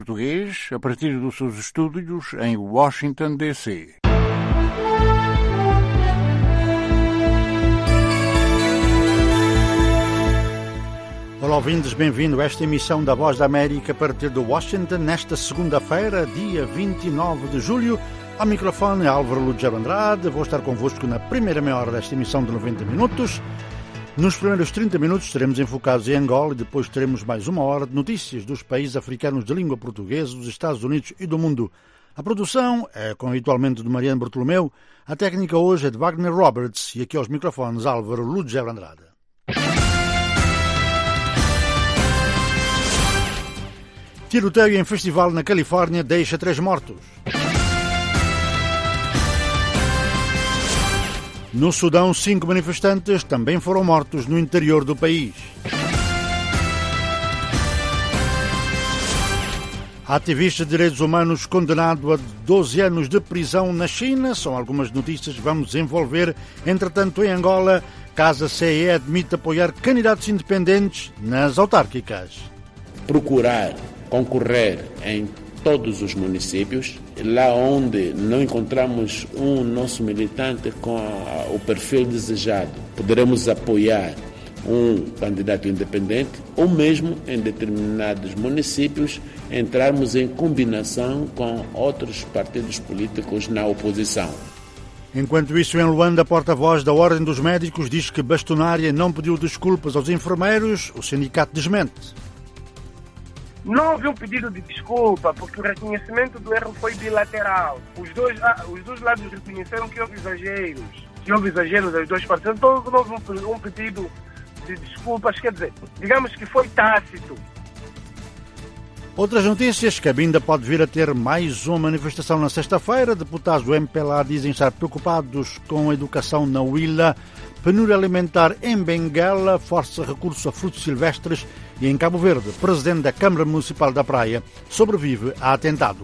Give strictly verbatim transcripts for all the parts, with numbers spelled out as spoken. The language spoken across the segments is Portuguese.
Português a partir dos seus estúdios em Washington, D C Olá, ouvintes, bem-vindo a esta emissão da Voz da América a partir de Washington, nesta segunda-feira, dia vinte e nove de julho. Ao microfone, Álvaro Lúcio Andrade. Vou estar convosco na primeira meia hora desta emissão de noventa minutos. Nos primeiros trinta minutos estaremos enfocados em Angola e depois teremos mais uma hora de notícias dos países africanos de língua portuguesa, dos Estados Unidos e do mundo. A produção é, como habitualmente, de Mariano Bartolomeu. A técnica hoje é de Wagner Roberts e aqui aos microfones Álvaro Lúcio Andrade. Tiroteio em festival na Califórnia deixa três mortos. No Sudão, cinco manifestantes também foram mortos no interior do país. Ativista de direitos humanos condenado a doze anos de prisão na China. São algumas notícias que vamos desenvolver. Entretanto, em Angola, Casa C E admite apoiar candidatos independentes nas autárquicas. Procurar concorrer em todos os municípios, lá onde não encontramos um nosso militante com a, o perfil desejado, poderemos apoiar um candidato independente ou mesmo em determinados municípios entrarmos em combinação com outros partidos políticos na oposição. Enquanto isso, em Luanda, a porta-voz da Ordem dos Médicos diz que Bastonária não pediu desculpas aos enfermeiros. O sindicato desmente. Não houve um pedido de desculpa, porque o reconhecimento do erro foi bilateral. Os dois, ah, os dois lados reconheceram que houve exageros. Que houve exageros das duas partes. Então não houve um, um pedido de desculpas, quer dizer, digamos que foi tácito. Outras notícias, que a Cabinda pode vir a ter mais uma manifestação na sexta-feira. Deputados do M P L A dizem estar preocupados com a educação na Huila. Penúria alimentar em Benguela força recurso a frutos silvestres. E em Cabo Verde, presidente da Câmara Municipal da Praia sobrevive a atentado.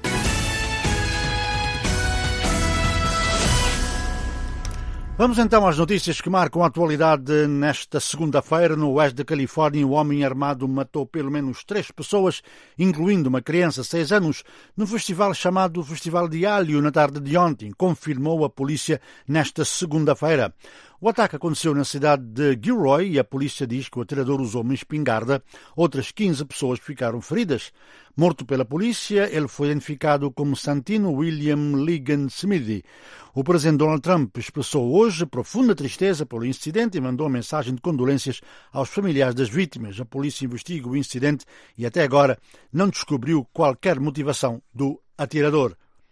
Vamos então às notícias que marcam a atualidade nesta segunda-feira. No oeste da Califórnia, um homem armado matou pelo menos três pessoas, incluindo uma criança de seis anos, no festival chamado Festival de Alho, na tarde de ontem, confirmou a polícia nesta segunda-feira. O ataque aconteceu na cidade de Gilroy e a polícia diz que o atirador usou uma espingarda. Outras quinze pessoas ficaram feridas. Morto pela polícia, ele foi identificado como Santino William Ligon Smithy. O presidente Donald Trump expressou hoje profunda tristeza pelo incidente e mandou uma mensagem de condolências aos familiares das vítimas. A polícia investiga o incidente e até agora não descobriu qualquer motivação do atirador.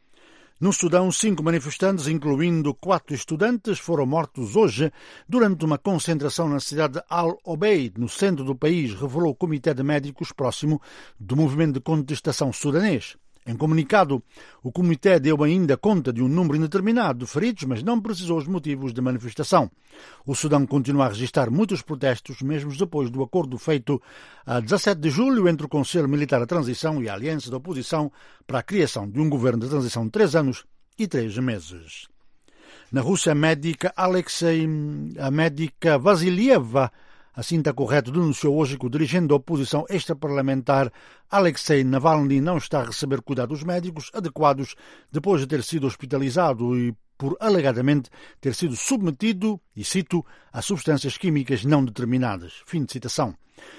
No Sudão, cinco manifestantes, incluindo quatro estudantes, foram mortos hoje durante uma concentração na cidade de Al-Obeid, no centro do país, revelou o Comitê de Médicos próximo do movimento de contestação sudanês. Em comunicado, o Comitê deu ainda conta de um número indeterminado de feridos, mas não precisou os motivos da manifestação. O Sudão continua a registrar muitos protestos, mesmo depois do acordo feito a dezassete de julho entre o Conselho Militar da Transição e a Aliança da Oposição para a criação de um governo de transição de três anos e três meses. Na Rússia, a médica Alexei, a médica Vasilieva, assim está correto, denunciou hoje que o dirigente da oposição extraparlamentar Alexei Navalny não está a receber cuidados médicos adequados depois de ter sido hospitalizado e por alegadamente ter sido submetido, e cito, a substâncias químicas não determinadas. Fim de citação.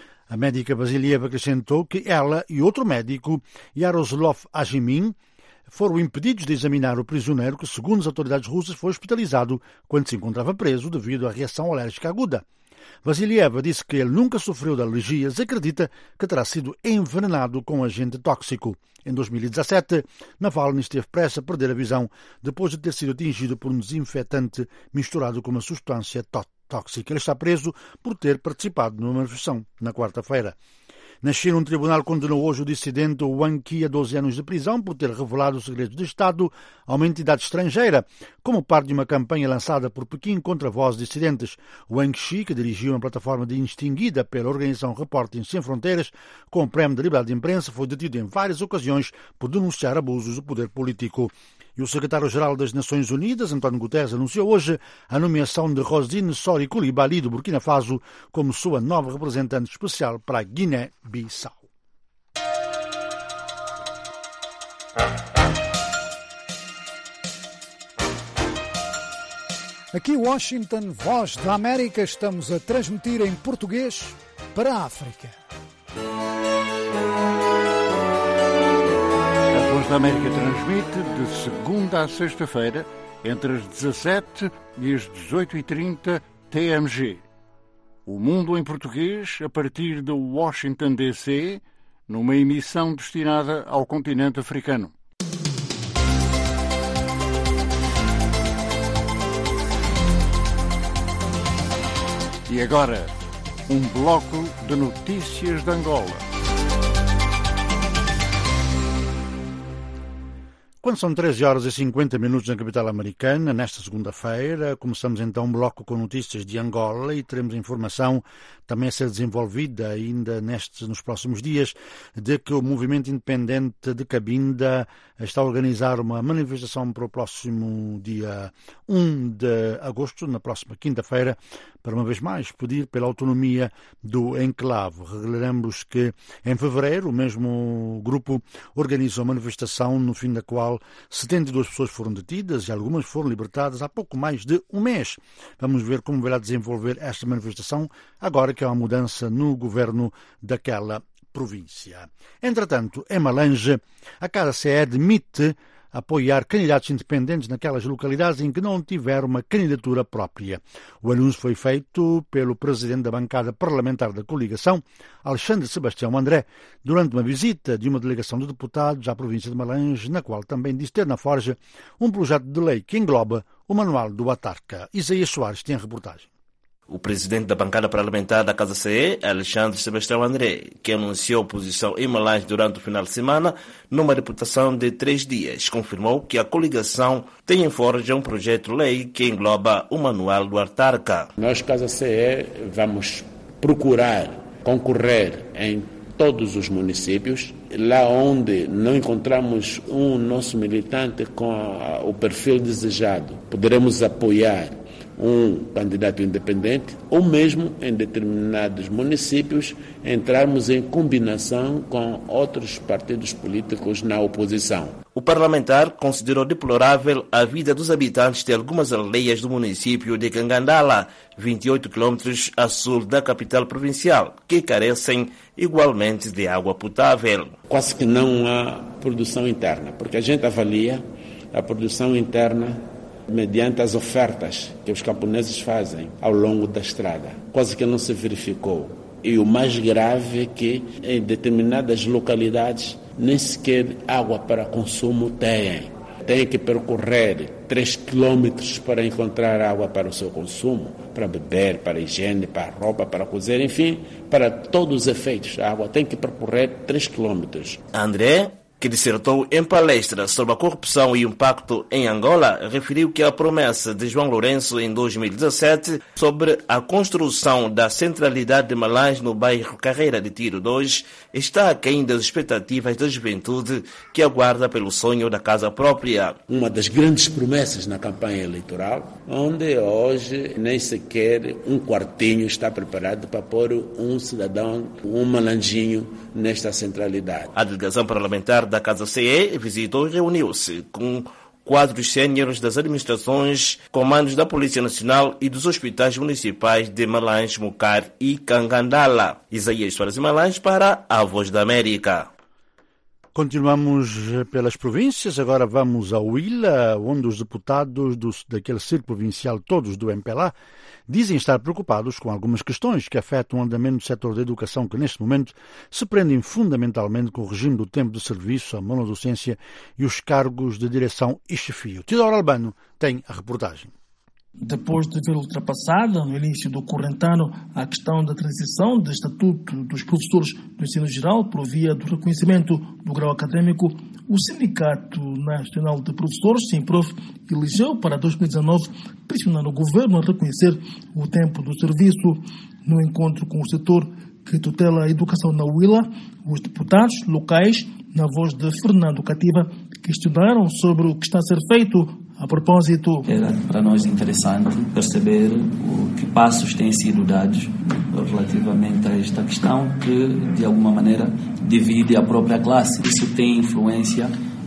A médica Vasilieva acrescentou que ela e outro médico, Yaroslav Ajimin, foram impedidos de examinar o prisioneiro que, segundo as autoridades russas, foi hospitalizado quando se encontrava preso devido à reação alérgica aguda. Vasilieva disse que ele nunca sofreu de alergias e acredita que terá sido envenenado com agente tóxico. Em dois mil e dezassete, Navalny esteve prestes a perder a visão depois de ter sido atingido por um desinfetante misturado com uma substância tóxica. Ele está preso por ter participado numa manifestação na quarta-feira. Na China, um tribunal condenou hoje o dissidente Wang Qi a doze anos de prisão por ter revelado segredos de Estado a uma entidade estrangeira, como parte de uma campanha lançada por Pequim contra vozes dissidentes. Wang Qi, que dirigiu uma plataforma distinguida pela organização Repórteres Sem Fronteiras, com o prémio de liberdade de imprensa, foi detido em várias ocasiões por denunciar abusos do poder político. E o secretário-geral das Nações Unidas, António Guterres, anunciou hoje a nomeação de Rosine Sori Coulibaly, do Burkina Faso, como sua nova representante especial para a Guiné-Bissau. Aqui Washington, Voz da América, estamos a transmitir em português para a África. A Voz da América transmite de segunda a sexta-feira, entre as dezassete e as dezoito e trinta T M G. O Mundo em Português, a partir de Washington, D C, numa emissão destinada ao continente africano. E agora, um bloco de notícias de Angola. Quando são treze horas e cinquenta minutos na capital americana, nesta segunda-feira, começamos então um bloco com notícias de Angola e teremos informação também a ser desenvolvida ainda nestes, nos próximos dias, de que o movimento independente de Cabinda está a organizar uma manifestação para o próximo dia um de agosto, na próxima quinta-feira, para uma vez mais pedir pela autonomia do enclave. Relembramos que em fevereiro o mesmo grupo organizou uma manifestação no fim da qual setenta e duas pessoas foram detidas e algumas foram libertadas há pouco mais de um mês. Vamos ver como vai desenvolver esta manifestação agora que há uma mudança no governo daquela província. Entretanto, em Malange, a Casa C E admite apoiar candidatos independentes naquelas localidades em que não tiveram uma candidatura própria. O anúncio foi feito pelo presidente da bancada parlamentar da coligação, Alexandre Sebastião André, durante uma visita de uma delegação de deputados à província de Malange, na qual também disse ter na forja um projeto de lei que engloba o Manual do Autarca. Isaías Soares tem a reportagem. O presidente da bancada parlamentar da Casa C E, Alexandre Sebastião André, que anunciou posição em Malange durante o final de semana, numa deputação de três dias, confirmou que a coligação tem em forja um projeto de lei que engloba o Manual do Autarca. Nós, Casa C E, vamos procurar concorrer em todos os municípios, lá onde não encontramos um nosso militante com a, o perfil desejado, poderemos apoiar um candidato independente ou mesmo em determinados municípios entrarmos em combinação com outros partidos políticos na oposição. O parlamentar considerou deplorável a vida dos habitantes de algumas aldeias do município de Cangandala, vinte e oito quilômetros a sul da capital provincial, que carecem igualmente de água potável. Quase que não há produção interna, porque a gente avalia a produção interna mediante as ofertas que os camponeses fazem ao longo da estrada. Quase que não se verificou. E o mais grave é que em determinadas localidades nem sequer água para consumo têm. Têm que percorrer três quilômetros para encontrar água para o seu consumo, para beber, para higiene, para roupa, para cozer, enfim, para todos os efeitos. A água tem que percorrer três quilômetros. André, que dissertou em palestra sobre a corrupção e o impacto em Angola, referiu que a promessa de João Lourenço em dois mil e dezassete sobre a construção da centralidade de Malange no bairro Carreira de Tiro dois está aquém das expectativas da juventude que aguarda pelo sonho da casa própria. Uma das grandes promessas na campanha eleitoral, onde hoje nem sequer um quartinho está preparado para pôr um cidadão, um malanjinho nesta centralidade. A delegação parlamentar da Casa C E visitou e reuniu-se com quadros séniores das administrações, comandos da Polícia Nacional e dos hospitais municipais de Malange, Mucar e Cangandala. Isaías Soares de Malange para a Voz da América. Continuamos pelas províncias, agora vamos ao Huila, onde os deputados do, daquele círculo provincial, todos do M P L A, dizem estar preocupados com algumas questões que afetam o andamento do setor da educação, que neste momento se prendem fundamentalmente com o regime do tempo de serviço, a monodocência e os cargos de direção e chefio. Tidor Albano tem a reportagem. Depois de ver ultrapassada, no início do corrente ano, a questão da transição do estatuto dos professores do ensino geral por via do reconhecimento do grau acadêmico, o Sindicato Nacional de Professores, SINPROF, elegeu para dois mil e dezanove, pressionando o governo a reconhecer o tempo do serviço. No encontro com o setor que tutela a educação na Huila, os deputados locais, na voz de Fernando Cativa, questionaram sobre o que está a ser feito. A propósito, era para nós interessante perceber o que passos têm sido dados relativamente a esta questão que, de alguma maneira, divide a própria classe. Isso tem influência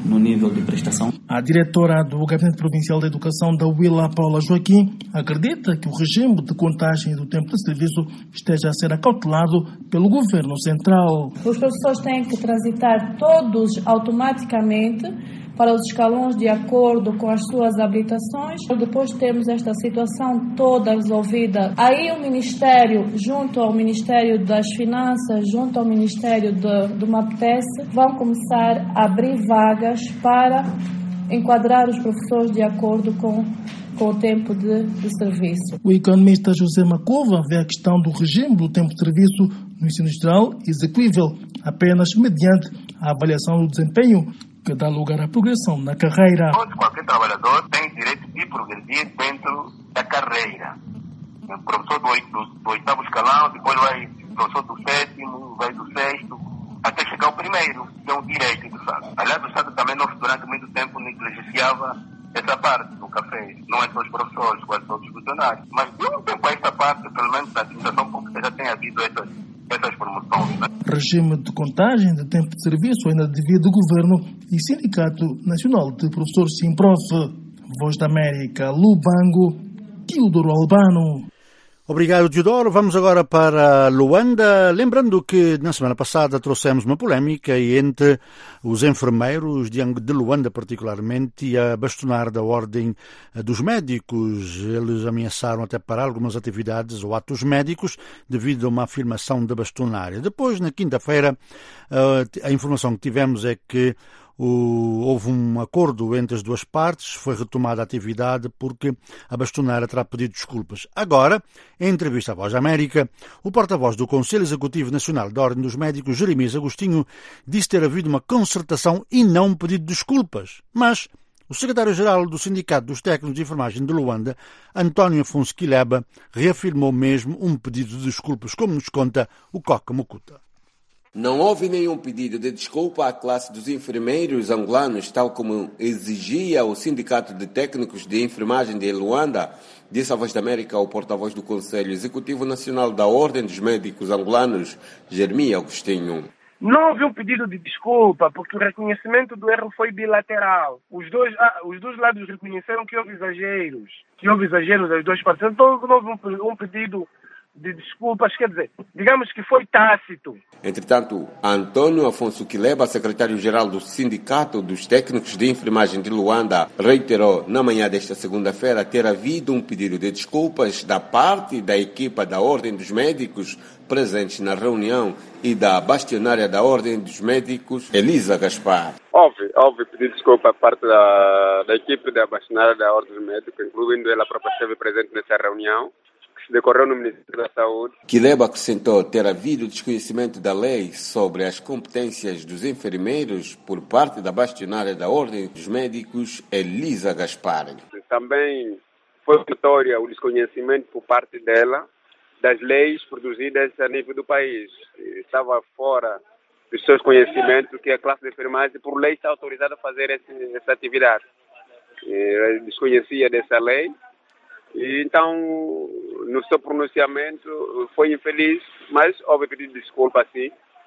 no nível de prestação. A diretora do Gabinete Provincial da Educação da Huila, Paula Joaquim, acredita que o regime de contagem do tempo de serviço esteja a ser acautelado pelo Governo Central. Os professores têm que transitar todos automaticamente para os escalões de acordo com as suas habilitações. Depois temos esta situação toda resolvida. Aí o Ministério, junto ao Ministério das Finanças, junto ao Ministério do, do MAPTES, vão começar a abrir vagas para enquadrar os professores de acordo com, com o tempo de, de serviço. O economista José Macova vê a questão do regime do tempo de serviço no ensino geral execuível apenas mediante a avaliação do desempenho, que dá lugar à progressão na carreira. Todo qualquer trabalhador tem direito de progredir dentro da carreira. O professor do, do, do oitavo escalão, depois vai o professor do sétimo, vai do sexto, até chegar ao primeiro. É um direito do Estado. Aliás, o Estado também não, durante muito tempo negligenciava essa parte do café. Não é só os professores, quase todos os funcionários. Mas de um tempo a esta parte, pelo menos na administração pública, já tem havido essas, essas promoções. Né? Regime de contagem de tempo de serviço ainda devia do Governo e Sindicato Nacional de Professores Simprof. Voz da América, Lubango, Teodoro Albano. Obrigado, Teodoro. Vamos agora para Luanda. Lembrando que na semana passada trouxemos uma polémica entre os enfermeiros de Luanda, particularmente, e a bastonar da Ordem dos Médicos. Eles ameaçaram até parar algumas atividades ou atos médicos devido a uma afirmação da bastonária. Depois, na quinta-feira, a informação que tivemos é que O, houve um acordo entre as duas partes, foi retomada a atividade porque a bastonária terá pedido desculpas. Agora, em entrevista à Voz da América, o porta-voz do Conselho Executivo Nacional da Ordem dos Médicos, Jeremias Agostinho, disse ter havido uma concertação e não um pedido de desculpas. Mas o secretário-geral do Sindicato dos Técnicos de Enfermagem de Luanda, António Afonso Quileba, reafirmou mesmo um pedido de desculpas, como nos conta o Coca Mucuta. Não houve nenhum pedido de desculpa à classe dos enfermeiros angolanos, tal como exigia o Sindicato de Técnicos de Enfermagem de Luanda, disse a Voz da América ao porta-voz do Conselho Executivo Nacional da Ordem dos Médicos Angolanos, Jeremias Agostinho. Não houve um pedido de desculpa, porque o reconhecimento do erro foi bilateral. Os dois, ah, os dois lados reconheceram que houve exageros, que houve exageros das duas partes. Então não houve um, um pedido de desculpas, quer dizer, digamos que foi tácito. Entretanto, Antônio Afonso Quileba, secretário-geral do Sindicato dos Técnicos de Enfermagem de Luanda, reiterou na manhã desta segunda-feira ter havido um pedido de desculpas da parte da equipa da Ordem dos Médicos presentes na reunião e da bastionária da Ordem dos Médicos, Elisa Gaspar. Houve, houve pedido de desculpa por parte da, da equipe da bastionária da Ordem dos Médicos, incluindo ela própria esteve presente nessa reunião, decorreu no Ministério da Saúde. Quileba acrescentou ter havido desconhecimento da lei sobre as competências dos enfermeiros por parte da bastionária da Ordem dos Médicos, Elisa Gaspar. Também foi notória o desconhecimento por parte dela das leis produzidas a nível do país. Estava fora dos seus conhecimentos que a classe de enfermagem, por lei, está autorizada a fazer esse, essa atividade. Ela desconhecia dessa lei. E então, no seu pronunciamento, foi infeliz, mas houve pedido de desculpa, sim.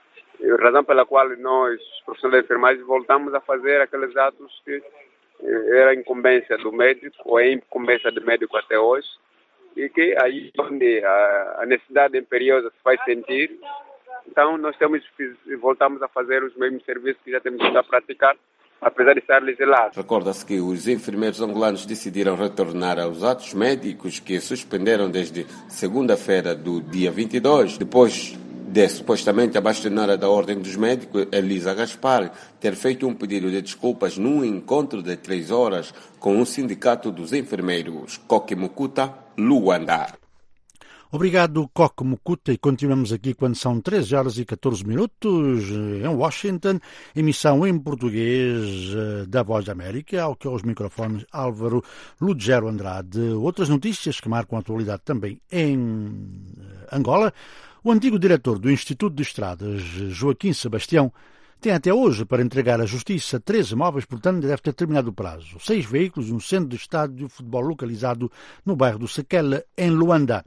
A razão pela qual nós, profissionais de enfermagem, voltamos a fazer aqueles atos que era incumbência do médico, ou é incumbência do médico até hoje, e que aí onde a necessidade imperiosa se faz sentir, então nós temos, voltamos a fazer os mesmos serviços que já temos a praticar, apesar de estar legislado. Recorda-se que os enfermeiros angolanos decidiram retornar aos atos médicos que suspenderam desde segunda-feira do dia vinte e dois, depois de supostamente a bastionária da Ordem dos Médicos, Elisa Gaspar, ter feito um pedido de desculpas num encontro de três horas com o Sindicato dos Enfermeiros, Coque Mucuta, Luanda. Obrigado, Coque Mucuta, e continuamos aqui quando são treze horas e catorze minutos em Washington, emissão em português da Voz da América, ao que aos microfones Álvaro Lugero Andrade. Outras notícias que marcam a atualidade também em Angola. O antigo diretor do Instituto de Estradas, Joaquim Sebastião, tem até hoje para entregar à Justiça treze imóveis, portanto deve ter terminado o prazo. Seis veículos e um centro de estádio de futebol localizado no bairro do Sequela, em Luanda.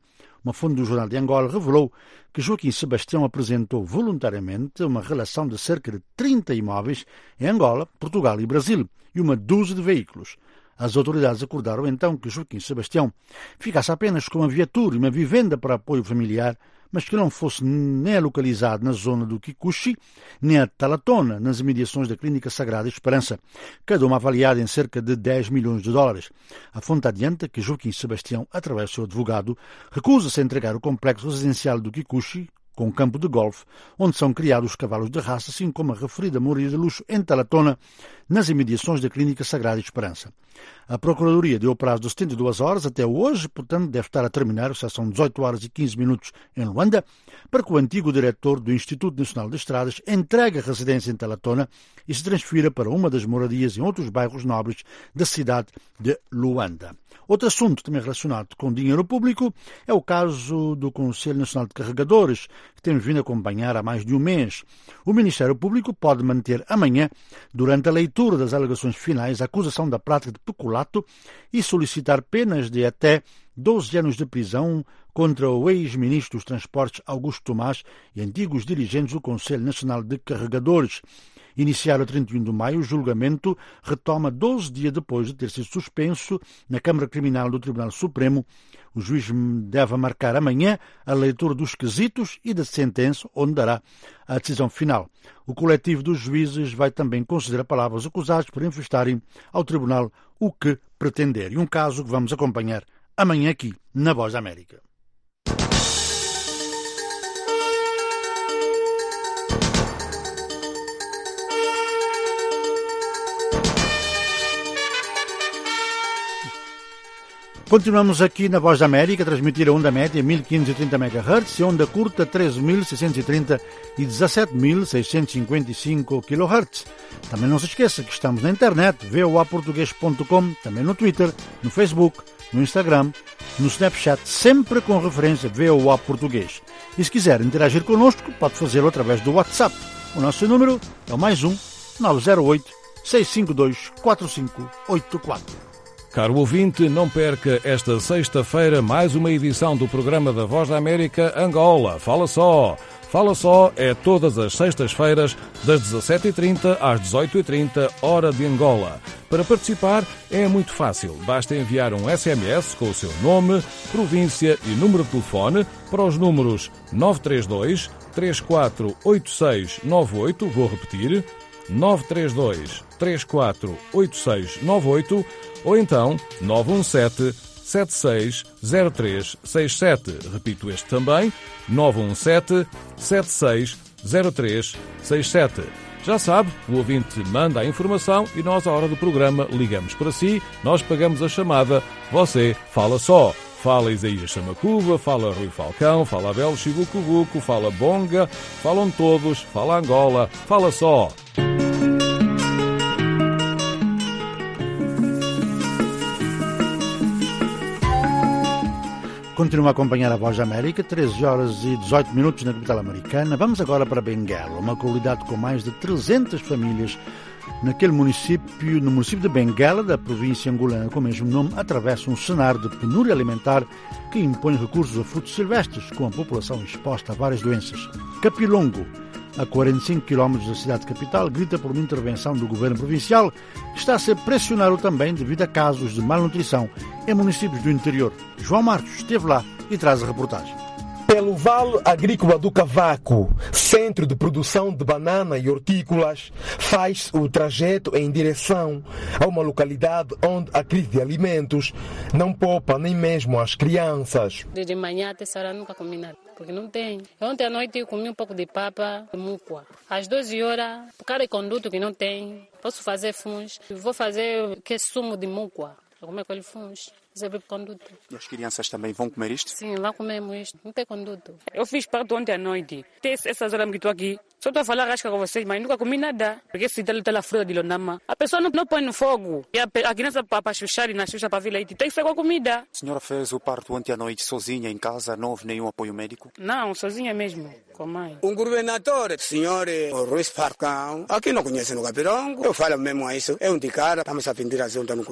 Uma fonte do Jornal de Angola revelou que Joaquim Sebastião apresentou voluntariamente uma relação de cerca de trinta imóveis em Angola, Portugal e Brasil e uma dúzia de veículos. As autoridades acordaram então que Joaquim Sebastião ficasse apenas com uma viatura e uma vivenda para apoio familiar, mas que não fosse nem localizado na zona do Kikuchi, nem a Talatona, nas imediações da Clínica Sagrada Esperança, cada uma avaliada em cerca de dez milhões de dólares. A fonte adianta que Joaquim Sebastião, através do seu advogado, recusa-se a entregar o complexo residencial do Kikuchi, com campo de golfe, onde são criados cavalos de raça, assim como a referida moradia de luxo em Talatona, nas imediações da Clínica Sagrada Esperança. A Procuradoria deu o prazo de setenta e duas horas até hoje, portanto deve estar a terminar, já são dezoito horas e quinze minutos em Luanda, para que o antigo diretor do Instituto Nacional de Estradas entregue a residência em Talatona e se transfira para uma das moradias em outros bairros nobres da cidade de Luanda. Outro assunto também relacionado com dinheiro público é o caso do Conselho Nacional de Carregadores, que temos vindo a acompanhar há mais de um mês. O Ministério Público pode manter amanhã, durante a leitura das alegações finais, a acusação da prática de peculato e solicitar penas de até doze anos de prisão contra o ex-ministro dos Transportes Augusto Tomás e antigos dirigentes do Conselho Nacional de Carregadores. Iniciado a trinta e um de maio, o julgamento retoma doze dias depois de ter sido suspenso na Câmara Criminal do Tribunal Supremo. O juiz deve marcar amanhã a leitura dos quesitos e da sentença, onde dará a decisão final. O coletivo dos juízes vai também considerar palavras acusados por manifestarem ao tribunal o que pretender. E um caso que vamos acompanhar amanhã aqui na Voz da América. Continuamos aqui na Voz da América, a transmitir a onda média mil quinhentos e trinta megahertz e onda curta treze mil seiscentos e trinta e dezassete mil seiscentos e cinquenta e cinco quilohertz. Também não se esqueça que estamos na internet, v o a português ponto com, também no Twitter, no Facebook, no Instagram, no Snapchat, sempre com referência V O A Português. E se quiser interagir connosco, pode fazê-lo através do WhatsApp. O nosso número é o mais um nove zero oito, seis cinco dois, quatro cinco oito quatro. Caro ouvinte, não perca esta sexta-feira mais uma edição do programa da Voz da América Angola. Fala só! Fala só é todas as sextas-feiras, das dezassete e trinta às dezoito e trinta, hora de Angola. Para participar é muito fácil. Basta enviar um S M S com o seu nome, província e número de telefone para os números nove três dois, três quatro oito seis nove oito, vou repetir, nove três dois, três quatro oito seis nove oito, ou então nove um sete, sete seis zero três seis sete. Repito este também, nove um sete, sete seis zero três seis sete. Já sabe, o ouvinte manda a informação e nós, à hora do programa, ligamos para si, nós pagamos a chamada, você fala só. Fala Isaías Chamacuva, fala Rui Falcão, fala Abel Chibucubuco, fala Bonga, falam todos, fala Angola, fala só. Continua a acompanhar a Voz da América, treze horas e dezoito minutos na capital americana. Vamos agora para Benguela, uma comunidade com mais de trezentas famílias. Naquele município, no município de Benguela, da província angolana com o mesmo nome, atravessa um cenário de penúria alimentar que impõe recursos a frutos silvestres, com a população exposta a várias doenças. Capilongo, a quarenta e cinco quilómetros da cidade capital, grita por uma intervenção do governo provincial, que está a ser pressionado também devido a casos de malnutrição em municípios do interior. João Marcos esteve lá e traz a reportagem. Pelo Vale Agrícola do Cavaco, centro de produção de banana e hortícolas, faz o trajeto em direção a uma localidade onde a crise de alimentos não poupa nem mesmo as crianças. Desde manhã até essa hora nunca comi nada, porque não tem. Ontem à noite eu comi um pouco de papa de mucua. Às doze horas, por cada conduto que não tem, posso fazer funs. Vou fazer que sumo de mucua. Vou comer aquele funs. Conduto. E as crianças também vão comer isto? Sim, lá comemos isto. Não tem conduto. Eu fiz parto ontem à noite. Até essas horas que estou aqui. Só estou a falar rasca com vocês, mas nunca comi nada. Porque se está lá fruta de lonama. A pessoa não, não põe no fogo. E a, a criança para chuchar e na chucha para vir leite. Tem que ser com a comida. A senhora fez o parto ontem à noite sozinha em casa? Não houve nenhum apoio médico? Não, sozinha mesmo. Com a mãe. Um governador, senhor Ruiz Falcão, aqui não conhece no Capirão. Eu falo mesmo a isso. É um de cara. Estamos a pedir ajuda no governo.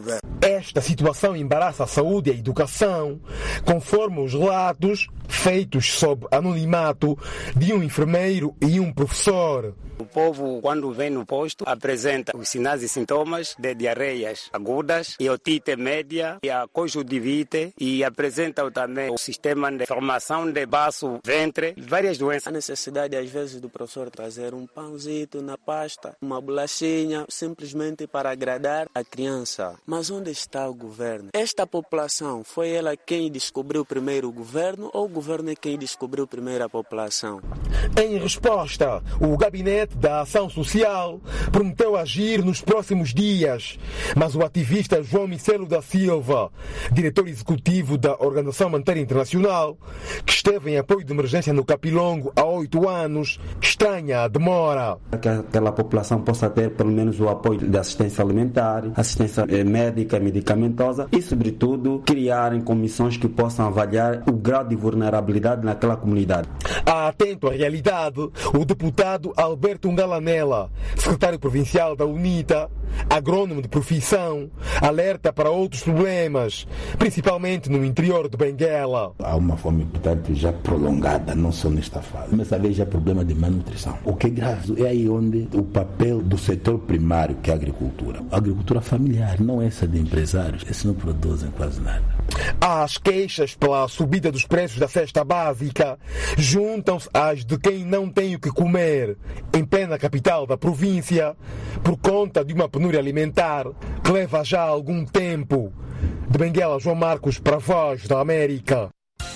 Esta situação embaraça a saúde e a educação, conforme os relatos feitos sob anonimato de um enfermeiro e um professor. O povo, quando vem no posto, apresenta os sinais e sintomas de diarreias agudas, e otite média e a conjuntivite, e apresentam também o sistema de formação de baço, ventre, várias doenças. A necessidade, às vezes, do professor trazer um pãozito na pasta, uma bolachinha, simplesmente para agradar a criança. Mas onde está o governo? Esta população, foi ela quem descobriu primeiro o governo, ou o governo é quem descobriu primeiro a população? Em resposta, o Gabinete da Ação Social prometeu agir nos próximos dias, mas o ativista João Micelo da Silva, diretor executivo da Organização Humanitária Internacional, que esteve em apoio de emergência no Capilongo há oito anos, estranha a demora. Que aquela população possa ter pelo menos o apoio de assistência alimentar, assistência médica, medicamentosa e, sobretudo, criarem comissões que possam avaliar o grau de vulnerabilidade naquela comunidade. Atento à realidade, o deputado Alberto Ngalanela, secretário provincial da UNITA, agrônomo de profissão, alerta para outros problemas, principalmente no interior de Benguela. Há uma fome, portanto, já prolongada, não só nesta fase, mas talvez já problema de malnutrição. O que é grave é aí onde o papel do setor primário, que é a agricultura. A agricultura familiar, não essa de empresários, esses não produzem quase nada. As queixas pela subida dos preços da cesta básica juntam-se às de quem não tem o que comer, em plena capital da província, por conta de uma penúria alimentar que leva já algum tempo. De Benguela, João Marcos, para a Voz da América.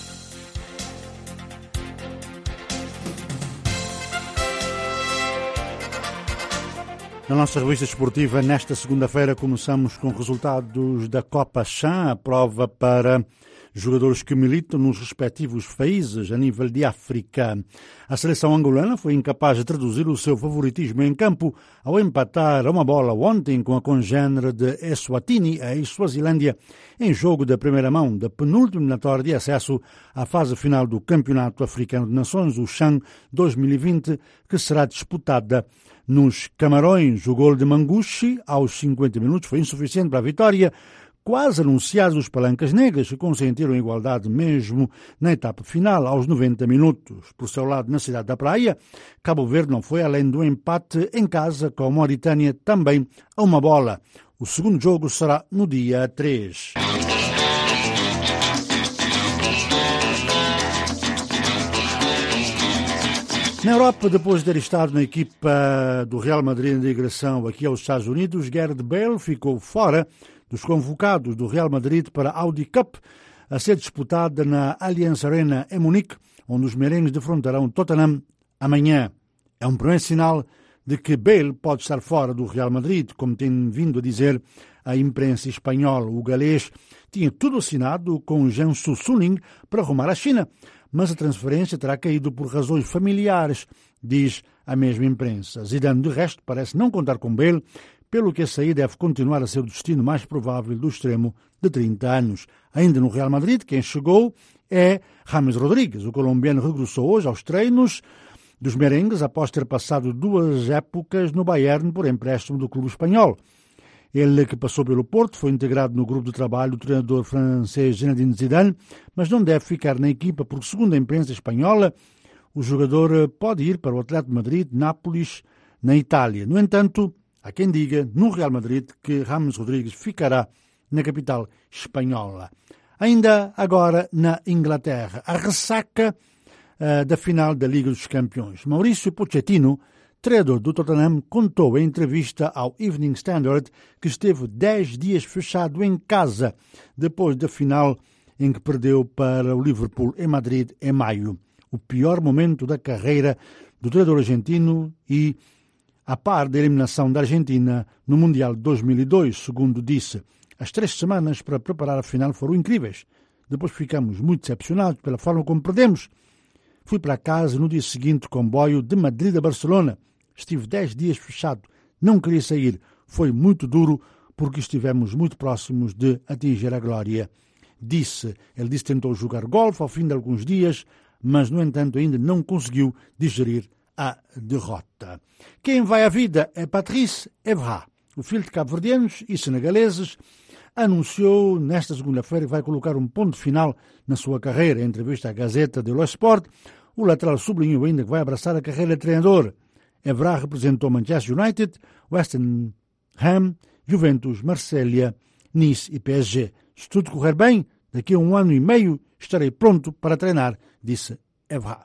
Na nossa revista esportiva, nesta segunda-feira, começamos com resultados da Copa Chan, a prova para jogadores que militam nos respectivos países a nível de África. A seleção angolana foi incapaz de traduzir o seu favoritismo em campo ao empatar a uma bola ontem com a congênere de Eswatini, a Suazilândia, em jogo da primeira mão da penúltima eliminatória de acesso à fase final do Campeonato Africano de Nações, o Chan dois mil e vinte, que será disputada nos Camarões. O gol de Mangushi, aos cinquenta minutos, foi insuficiente para a vitória, quase anunciados os palancas negras, que consentiram igualdade mesmo na etapa final, aos noventa minutos. Por seu lado, na cidade da Praia, Cabo Verde não foi além do empate em casa com a Mauritânia, também a uma bola. O segundo jogo será no dia três. Na Europa, depois de ter estado na equipa do Real Madrid em digressão aqui aos Estados Unidos, Gareth Bale ficou fora dos convocados do Real Madrid para a Audi Cup, a ser disputada na Allianz Arena em Munique, onde os merengues defrontarão Tottenham amanhã. É um primeiro sinal de que Bale pode estar fora do Real Madrid, como tem vindo a dizer a imprensa espanhola. O galês tinha tudo assinado com Jiangsu Suning para rumar à China, mas a transferência terá caído por razões familiares, diz a mesma imprensa. Zidane, de resto, parece não contar com Bale, pelo que a saída deve continuar a ser o destino mais provável do extremo de trinta anos. Ainda no Real Madrid, quem chegou é James Rodríguez. O colombiano regressou hoje aos treinos dos merengues após ter passado duas épocas no Bayern por empréstimo do clube espanhol. Ele, que passou pelo Porto, foi integrado no grupo de trabalho do treinador francês Zinedine Zidane, mas não deve ficar na equipa porque, segundo a imprensa espanhola, o jogador pode ir para o Atlético de Madrid, Nápoles, na Itália. No entanto, há quem diga, no Real Madrid, que James Rodríguez ficará na capital espanhola. Ainda agora na Inglaterra, a ressaca uh, da final da Liga dos Campeões. Maurício Pochettino, treinador do Tottenham, contou em entrevista ao Evening Standard que esteve dez dias fechado em casa depois da final em que perdeu para o Liverpool em Madrid em maio. O pior momento da carreira do treinador argentino e a par da eliminação da Argentina no Mundial de dois mil e dois, segundo disse. As três semanas para preparar a final foram incríveis. Depois ficamos muito decepcionados pela forma como perdemos. Fui para casa no dia seguinte, comboio de Madrid a Barcelona. Estive dez dias fechado, não queria sair. Foi muito duro porque estivemos muito próximos de atingir a glória. Disse, ele disse que tentou jogar golfe ao fim de alguns dias, mas, no entanto, ainda não conseguiu digerir a derrota. Quem vai à vida é Patrice Evra, o filho de cabo-verdianos e senegaleses, anunciou nesta segunda-feira que vai colocar um ponto final na sua carreira. Em entrevista à Gazeta dello Sport, o lateral sublinhou ainda que vai abraçar a carreira de treinador. Evra representou Manchester United, West Ham, Juventus, Marselha, Nice e P S G. Se tudo correr bem, daqui a um ano e meio estarei pronto para treinar, disse Evra.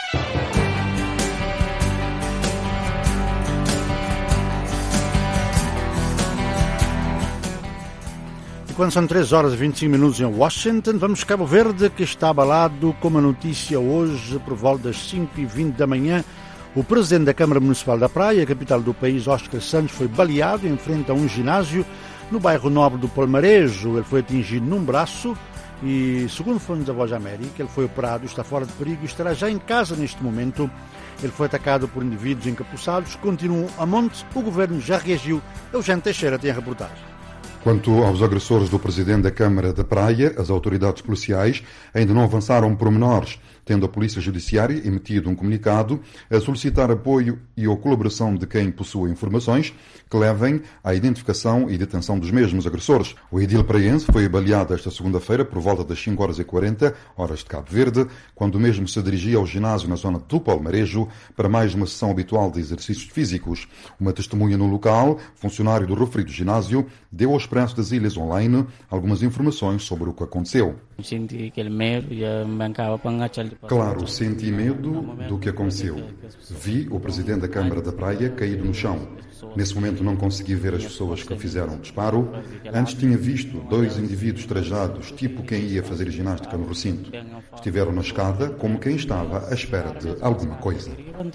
Quando são três horas e vinte e cinco minutos em Washington, vamos a Cabo Verde, que está abalado com uma notícia hoje, por volta das cinco e vinte da manhã. O presidente da Câmara Municipal da Praia, capital do país, Oscar Santos, foi baleado em frente a um ginásio no bairro Nobre do Palmarejo. Ele foi atingido num braço e, segundo fontes da Voz da América, ele foi operado, está fora de perigo e estará já em casa neste momento. Ele foi atacado por indivíduos encapuçados, continuam a monte. O governo já reagiu. Eugênio Teixeira tem a reportagem. Quanto aos agressores do presidente da Câmara da Praia, as autoridades policiais ainda não avançaram pormenores, tendo a Polícia Judiciária emitido um comunicado a solicitar apoio e a colaboração de quem possua informações que levem à identificação e detenção dos mesmos agressores. O edil praiense foi baleado esta segunda-feira por volta das cinco horas e quarenta, horas de Cabo Verde, quando mesmo se dirigia ao ginásio na zona do Palmarejo para mais uma sessão habitual de exercícios físicos. Uma testemunha no local, funcionário do referido ginásio, deu ao Expresso das Ilhas Online algumas informações sobre o que aconteceu. Senti aquele medo e mancava para agachar. Claro, senti medo do que aconteceu. Vi o presidente da Câmara da Praia caído no chão. Nesse momento não consegui ver as pessoas que fizeram o disparo. Antes tinha visto dois indivíduos trajados, tipo quem ia fazer ginástica no recinto. Estiveram na escada como quem estava à espera de alguma coisa.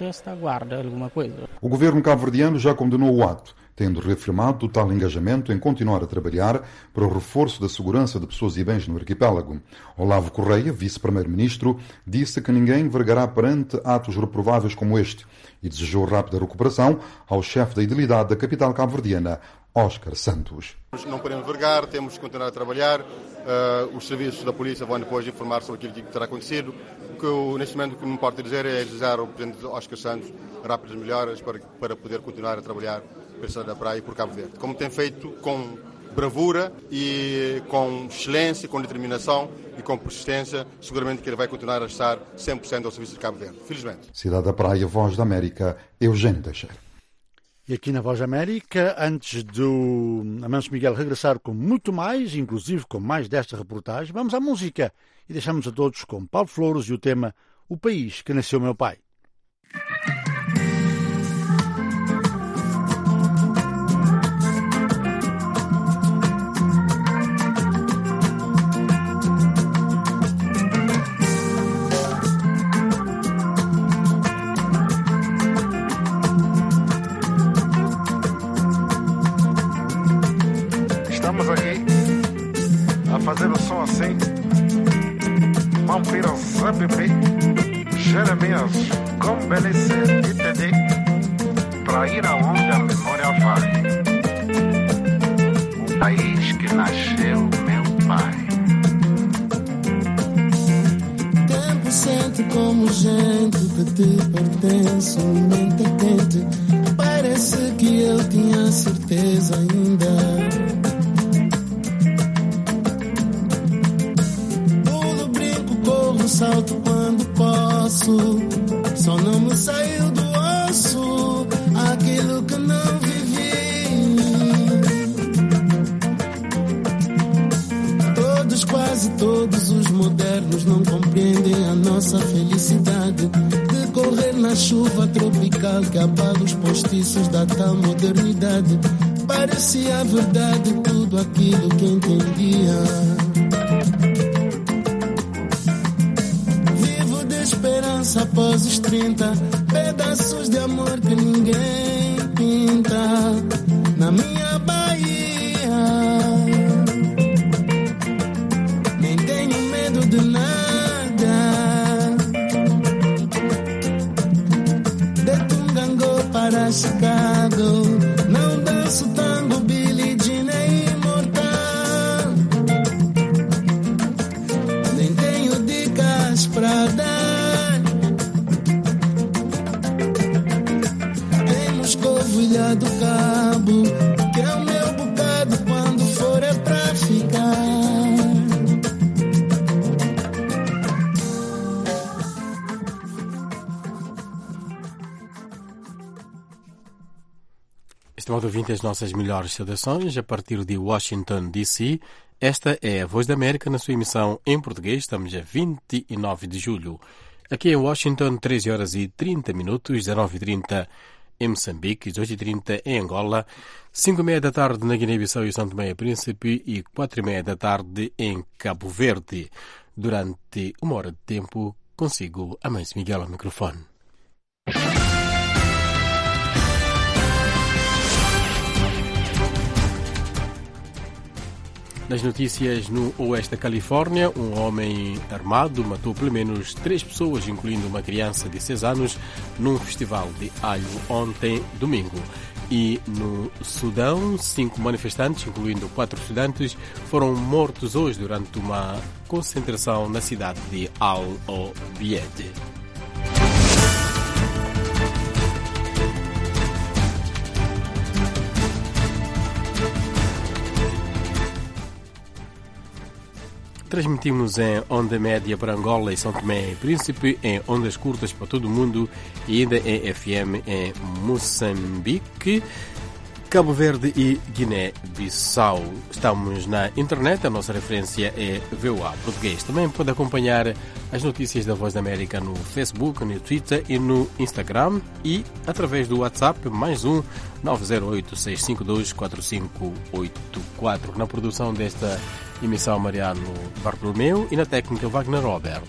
O governo cabo-verdiano já condenou o ato, tendo reafirmado total engajamento em continuar a trabalhar para o reforço da segurança de pessoas e bens no arquipélago. Olavo Correia, vice-primeiro-ministro, disse que ninguém vergará perante atos reprováveis como este e desejou rápida recuperação ao chefe da idilidade da capital cabo-verdiana, Oscar Santos. Não podemos vergar, temos que continuar a trabalhar. Uh, os serviços da polícia vão depois informar sobre aquilo que terá acontecido. O que eu, neste momento, o que me importa dizer é desejar ao presidente Oscar Santos rápidas melhoras para, para poder continuar a trabalhar pela cidade da Praia e por Cabo Verde, como tem feito com bravura e com excelência, com determinação e com persistência. Seguramente que ele vai continuar a estar cem por cento ao serviço de Cabo Verde, felizmente. Cidade da Praia, Voz da América, Eugênio Teixeira. E aqui na Voz da América, antes do Amancio Miguel regressar com muito mais, inclusive com mais desta reportagem, vamos à música e deixamos a todos com Paulo Flores e o tema O País que Nasceu Meu Pai. Fazer o som assim, vampiro bebê, Jeremias, como beleza, entender, para ir aonde a memória vai. O país que nasceu meu pai. Tempo sente como gente que te pertence, um mente quente, parece que eu tinha certeza ainda. Salto quando posso, só não me saiu do osso aquilo que não vivi. Todos, quase todos os modernos não compreendem a nossa felicidade de correr na chuva tropical que apaga os postiços da tal modernidade. Parecia verdade tudo aquilo que entendia. Após os trinta, pedaços de amor que ninguém pinta na minha Bahia. Nem tenho medo de nada. De Tungangô para Chicago, não danço tango, Billie Jean é imortal. Nem tenho dicas pra dar. Do Cabo Estimado ouvinte, as nossas melhores saudações a partir de Washington, D C. Esta é a Voz da América na sua emissão em português. Estamos a vinte e nove de julho. Aqui em Washington, treze horas e trinta minutos, dezenove e trinta em Moçambique, dezoito e trinta em Angola, cinco e meia da tarde na Guiné-Bissau e São Tomé e Príncipe e quatro e meia da tarde em Cabo Verde. Durante uma hora de tempo, consigo a Mãe Miguel ao microfone. Nas notícias, no oeste da Califórnia, um homem armado matou pelo menos três pessoas, incluindo uma criança de seis anos, num festival de alho ontem, domingo. E no Sudão, cinco manifestantes, incluindo quatro estudantes, foram mortos hoje durante uma concentração na cidade de Al-Obeid. Transmitimos em onda média para Angola e São Tomé e Príncipe, em ondas curtas para todo o mundo e ainda em F M em Moçambique, Cabo Verde e Guiné-Bissau. Estamos na internet, a nossa referência é V O A Português. Também pode acompanhar as notícias da Voz da América no Facebook, no Twitter e no Instagram e através do WhatsApp mais um nove zero oito, seis cinco dois, quatro cinco oito quatro. Na produção desta emissão, Mariano Bartolomeu, e na técnica Wagner Robert.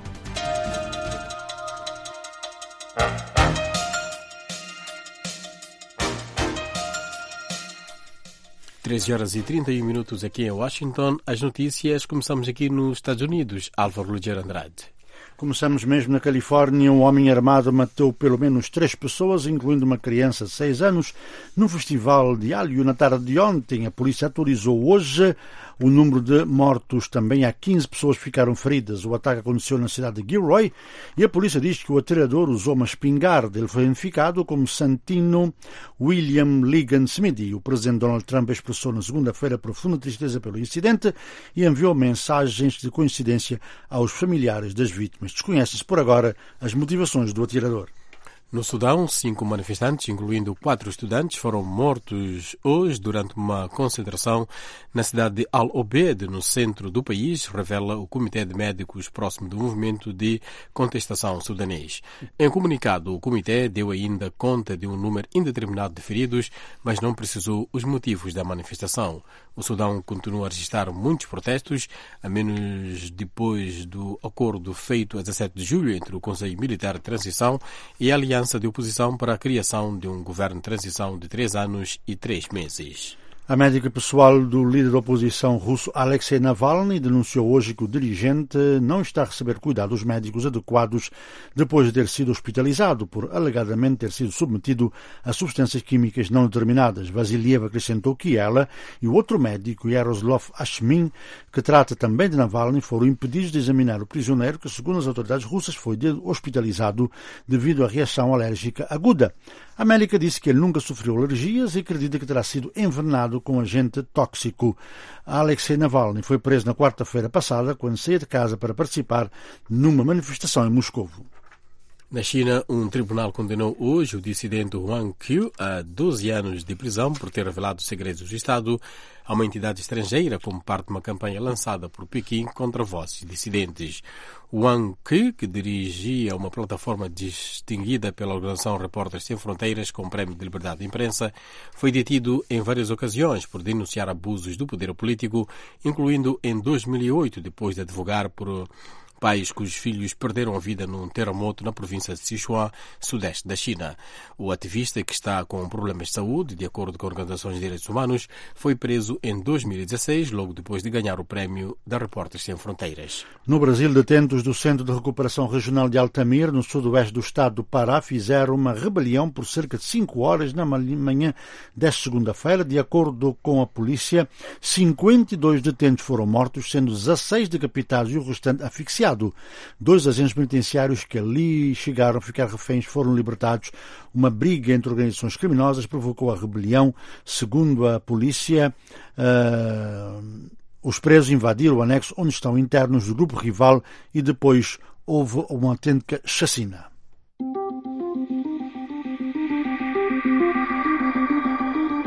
treze horas e trinta e um minutos aqui em Washington. As notícias começamos aqui nos Estados Unidos. Álvaro Ligeiro Andrade. Começamos mesmo na Califórnia. Um homem armado matou pelo menos três pessoas, incluindo uma criança de seis anos, num festival de alho na tarde de ontem. A polícia atualizou hoje o número de mortos. Também há quinze pessoas que ficaram feridas. O ataque aconteceu na cidade de Gilroy e a polícia diz que o atirador usou uma espingarda. Ele foi identificado como Santino William Ligon Smithy. O presidente Donald Trump expressou na segunda-feira profunda tristeza pelo incidente e enviou mensagens de coincidência aos familiares das vítimas. Desconhece-se por agora as motivações do atirador. No Sudão, cinco manifestantes, incluindo quatro estudantes, foram mortos hoje durante uma concentração na cidade de Al-Obeid, no centro do país, revela o Comitê de Médicos próximo do movimento de contestação sudanês. Em comunicado, o comitê deu ainda conta de um número indeterminado de feridos, mas não precisou os motivos da manifestação. O Sudão continua a registrar muitos protestos, a menos depois do acordo feito a dezassete de julho entre o Conselho Militar de Transição e a Aliança de oposição para a criação de um governo de transição de três anos e três meses. A médica pessoal do líder da oposição russo Alexei Navalny denunciou hoje que o dirigente não está a receber cuidados médicos adequados depois de ter sido hospitalizado por alegadamente ter sido submetido a substâncias químicas não determinadas. Vasiliev acrescentou que ela e o outro médico, Yaroslav Ashmin, que trata também de Navalny, foram impedidos de examinar o prisioneiro que, segundo as autoridades russas, foi hospitalizado devido à reação alérgica aguda. A médica disse que ele nunca sofreu alergias e acredita que terá sido envenenado com agente tóxico. Alexei Navalny foi preso na quarta-feira passada quando saía de casa para participar numa manifestação em Moscovo. Na China, um tribunal condenou hoje o dissidente Wang Qiu a doze anos de prisão por ter revelado segredos do Estado a uma entidade estrangeira como parte de uma campanha lançada por Pequim contra vozes dissidentes. Wang Qiu, que dirigia uma plataforma distinguida pela organização Repórteres Sem Fronteiras com o Prémio de Liberdade de Imprensa, foi detido em várias ocasiões por denunciar abusos do poder político, incluindo em dois mil e oito, depois de advogar por pais cujos filhos perderam a vida num terremoto na província de Sichuan, sudeste da China. O ativista, que está com problemas de saúde, de acordo com organizações de direitos humanos, foi preso em dois mil e dezasseis, logo depois de ganhar o prémio da Repórteres Sem Fronteiras. No Brasil, detentos do Centro de Recuperação Regional de Altamira, no sudoeste do estado do Pará, fizeram uma rebelião por cerca de cinco horas na manhã desta segunda-feira. De acordo com a polícia, cinquenta e dois detentos foram mortos, sendo dezasseis decapitados e o restante asfixiado. Dois agentes penitenciários que ali chegaram a ficar reféns foram libertados. Uma briga entre organizações criminosas provocou a rebelião. Segundo a polícia, uh, os presos invadiram o anexo onde estão internos do grupo rival e depois houve uma autêntica chacina.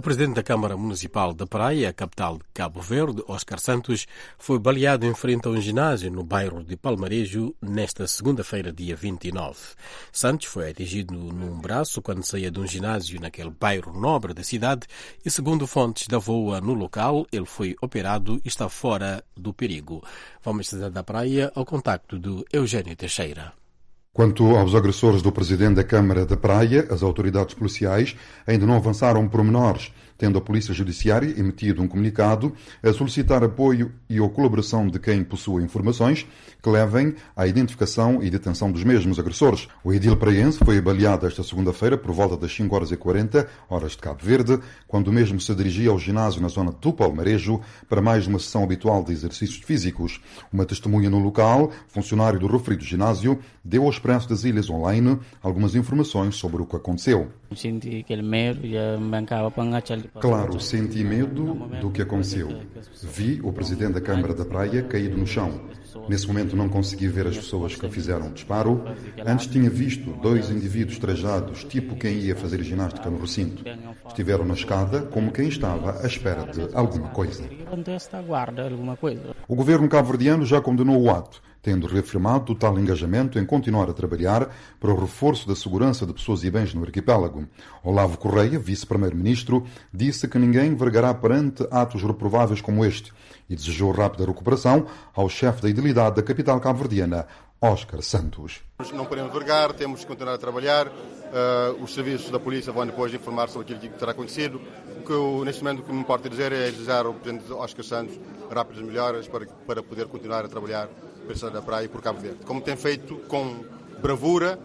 presidente da Câmara Municipal da Praia, capital de Cabo Verde, Oscar Santos, foi baleado em frente a um ginásio no bairro de Palmarejo nesta segunda-feira, dia vinte e nove. Santos foi atingido num braço quando saía de um ginásio naquele bairro nobre da cidade e, segundo fontes da VOA no local, ele foi operado e está fora do perigo. Vamos da Praia ao contacto do Eugênio Teixeira. Quanto aos agressores do presidente da Câmara da Praia, as autoridades policiais ainda não avançaram pormenores, tendo a Polícia Judiciária emitido um comunicado a solicitar apoio e a colaboração de quem possua informações que levem à identificação e detenção dos mesmos agressores. O edil praiense foi baleado esta segunda-feira por volta das cinco horas e quarenta, horas de Cabo Verde, quando o mesmo se dirigia ao ginásio na zona do Palmarejo para mais uma sessão habitual de exercícios físicos. Uma testemunha no local, funcionário do referido ginásio, deu ao Expresso das Ilhas Online algumas informações sobre o que aconteceu. Senti aquele medo e bancava para engatar. Claro, senti medo do que aconteceu. Vi o presidente da Câmara da Praia caído no chão. Nesse momento não consegui ver as pessoas que fizeram o disparo. Antes tinha visto dois indivíduos trajados, tipo quem ia fazer ginástica no recinto. Estiveram na escada como quem estava à espera de alguma coisa. O governo cabo-verdiano já condenou o ato, tendo reafirmado total engajamento em continuar a trabalhar para o reforço da segurança de pessoas e bens no arquipélago. Olavo Correia, vice-primeiro-ministro, disse que ninguém vergará perante atos reprováveis como este e desejou rápida recuperação ao chefe da idilidade da capital cabo-verdiana, Oscar Santos. Não podemos vergar, temos que continuar a trabalhar. Uh, os serviços da polícia vão depois informar sobre aquilo que terá acontecido. O que eu, neste momento, o que me importa dizer é desejar ao presidente Oscar Santos rápidas melhoras para, para poder continuar a trabalhar pela cidade da Praia e por Cabo Verde. Como tem feito com bravura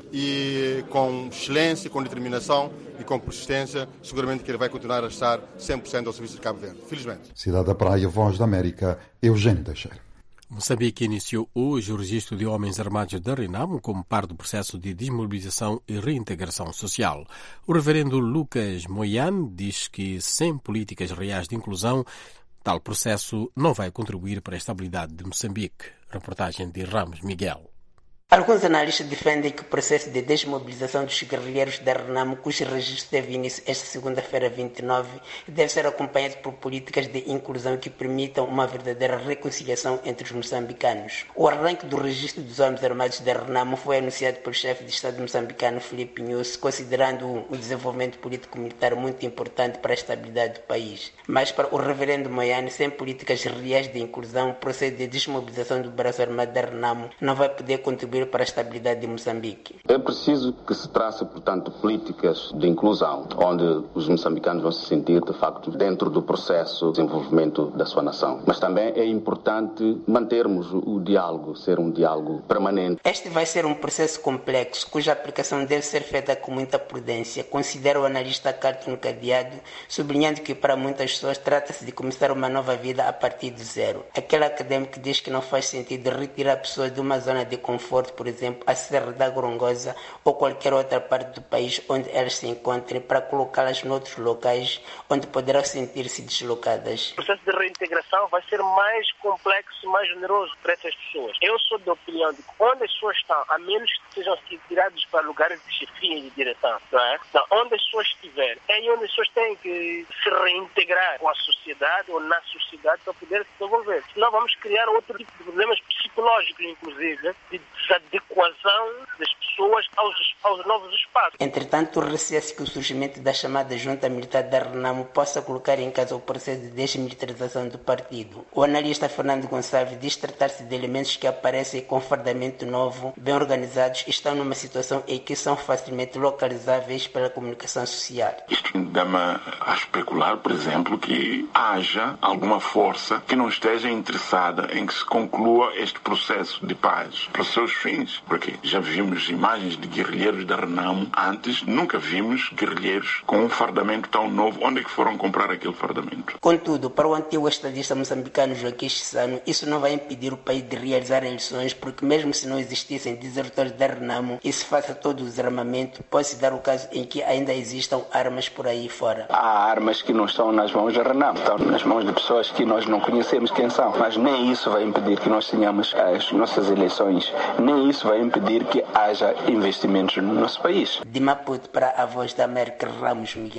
e com excelência, com determinação e com persistência, seguramente que ele vai continuar a estar cem por cento ao serviço de Cabo Verde. Felizmente. Cidade da Praia, Voz da América, Eugênio Teixeira. Moçambique iniciou hoje o registro de homens armados da Renamo como parte do processo de desmobilização e reintegração social. O reverendo Lucas Moiane diz que sem políticas reais de inclusão, tal processo não vai contribuir para a estabilidade de Moçambique. Reportagem de Ramos Miguel. Alguns analistas defendem que o processo de desmobilização dos guerrilheiros da Renamo, cujo registro teve início esta segunda-feira vinte e nove, deve ser acompanhado por políticas de inclusão que permitam uma verdadeira reconciliação entre os moçambicanos. O arranque do registro dos homens armados da Renamo foi anunciado pelo chefe de Estado moçambicano Filipe Nyusi, considerando o desenvolvimento político-militar muito importante para a estabilidade do país. Mas para o reverendo Moiane, sem políticas reais de inclusão, o processo de desmobilização do braço armado da Renamo não vai poder contribuir para a estabilidade de Moçambique. É preciso que se trace, portanto, políticas de inclusão, onde os moçambicanos vão se sentir, de facto, dentro do processo de desenvolvimento da sua nação. Mas também é importante mantermos o diálogo, ser um diálogo permanente. Este vai ser um processo complexo, cuja aplicação deve ser feita com muita prudência, considera o analista Carlton Cadeado, sublinhando que para muitas pessoas trata-se de começar uma nova vida a partir de zero. Aquele acadêmico diz que não faz sentido retirar pessoas de uma zona de conforto, por exemplo, a Serra da Gorongosa ou qualquer outra parte do país onde elas se encontrem, para colocá-las noutros locais onde poderão sentir-se deslocadas. O processo de reintegração vai ser mais complexo, mais generoso para essas pessoas. Eu sou da opinião de que onde as pessoas estão, a menos que sejam tirados para lugares de chefia e de direção, não é? Então, onde as pessoas estiverem, é aí onde as pessoas têm que se reintegrar com a sociedade ou na sociedade para poder se desenvolver. Senão vamos criar outro tipo de problemas psicológicos, inclusive, de desadequação das pessoas aos, aos novos espaços. Entretanto, receia-se que o surgimento da chamada junta militar da Renamo possa colocar em causa o processo de desmilitarização do partido. O analista Fernando Gonçalves diz tratar-se de elementos que aparecem com fardamento novo, bem organizados e estão numa situação em que são facilmente localizáveis pela comunicação social. Isto dá-me a especular, por exemplo, que haja alguma força que não esteja interessada em que se conclua este processo de paz para os seus fins, porque já vimos imagens de guerrilheiros da Renamo antes, nunca vimos guerrilheiros com um fardamento tão novo. Onde é que foram comprar aquele fardamento? Contudo, para o antigo estadista moçambicano Joaquim Chissano, isso não vai impedir o país de realizar eleições, porque mesmo se não existissem desertores da Renamo e se faça todo o desarmamento, pode-se dar o caso em que ainda existam armas por aí fora. Há armas que não estão nas mãos da Renamo, estão nas mãos de pessoas que nós não conhecemos quem são, mas nem isso vai impedir que nós tenhamos as nossas eleições, nem isso vai impedir que haja investimentos no nosso país. De Maputo para a Voz da América, Ramos Miguel.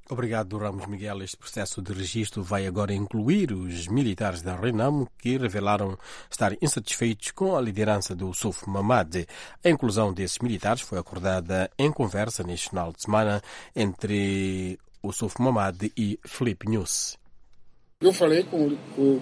Obrigado, Ramos Miguel. Este processo de registro vai agora incluir os militares da Renamo que revelaram estar insatisfeitos com a liderança do Suf Mamad. A inclusão desses militares foi acordada em conversa neste final de semana entre o Suf Mamad e Filipe Nunes. Eu falei com, com,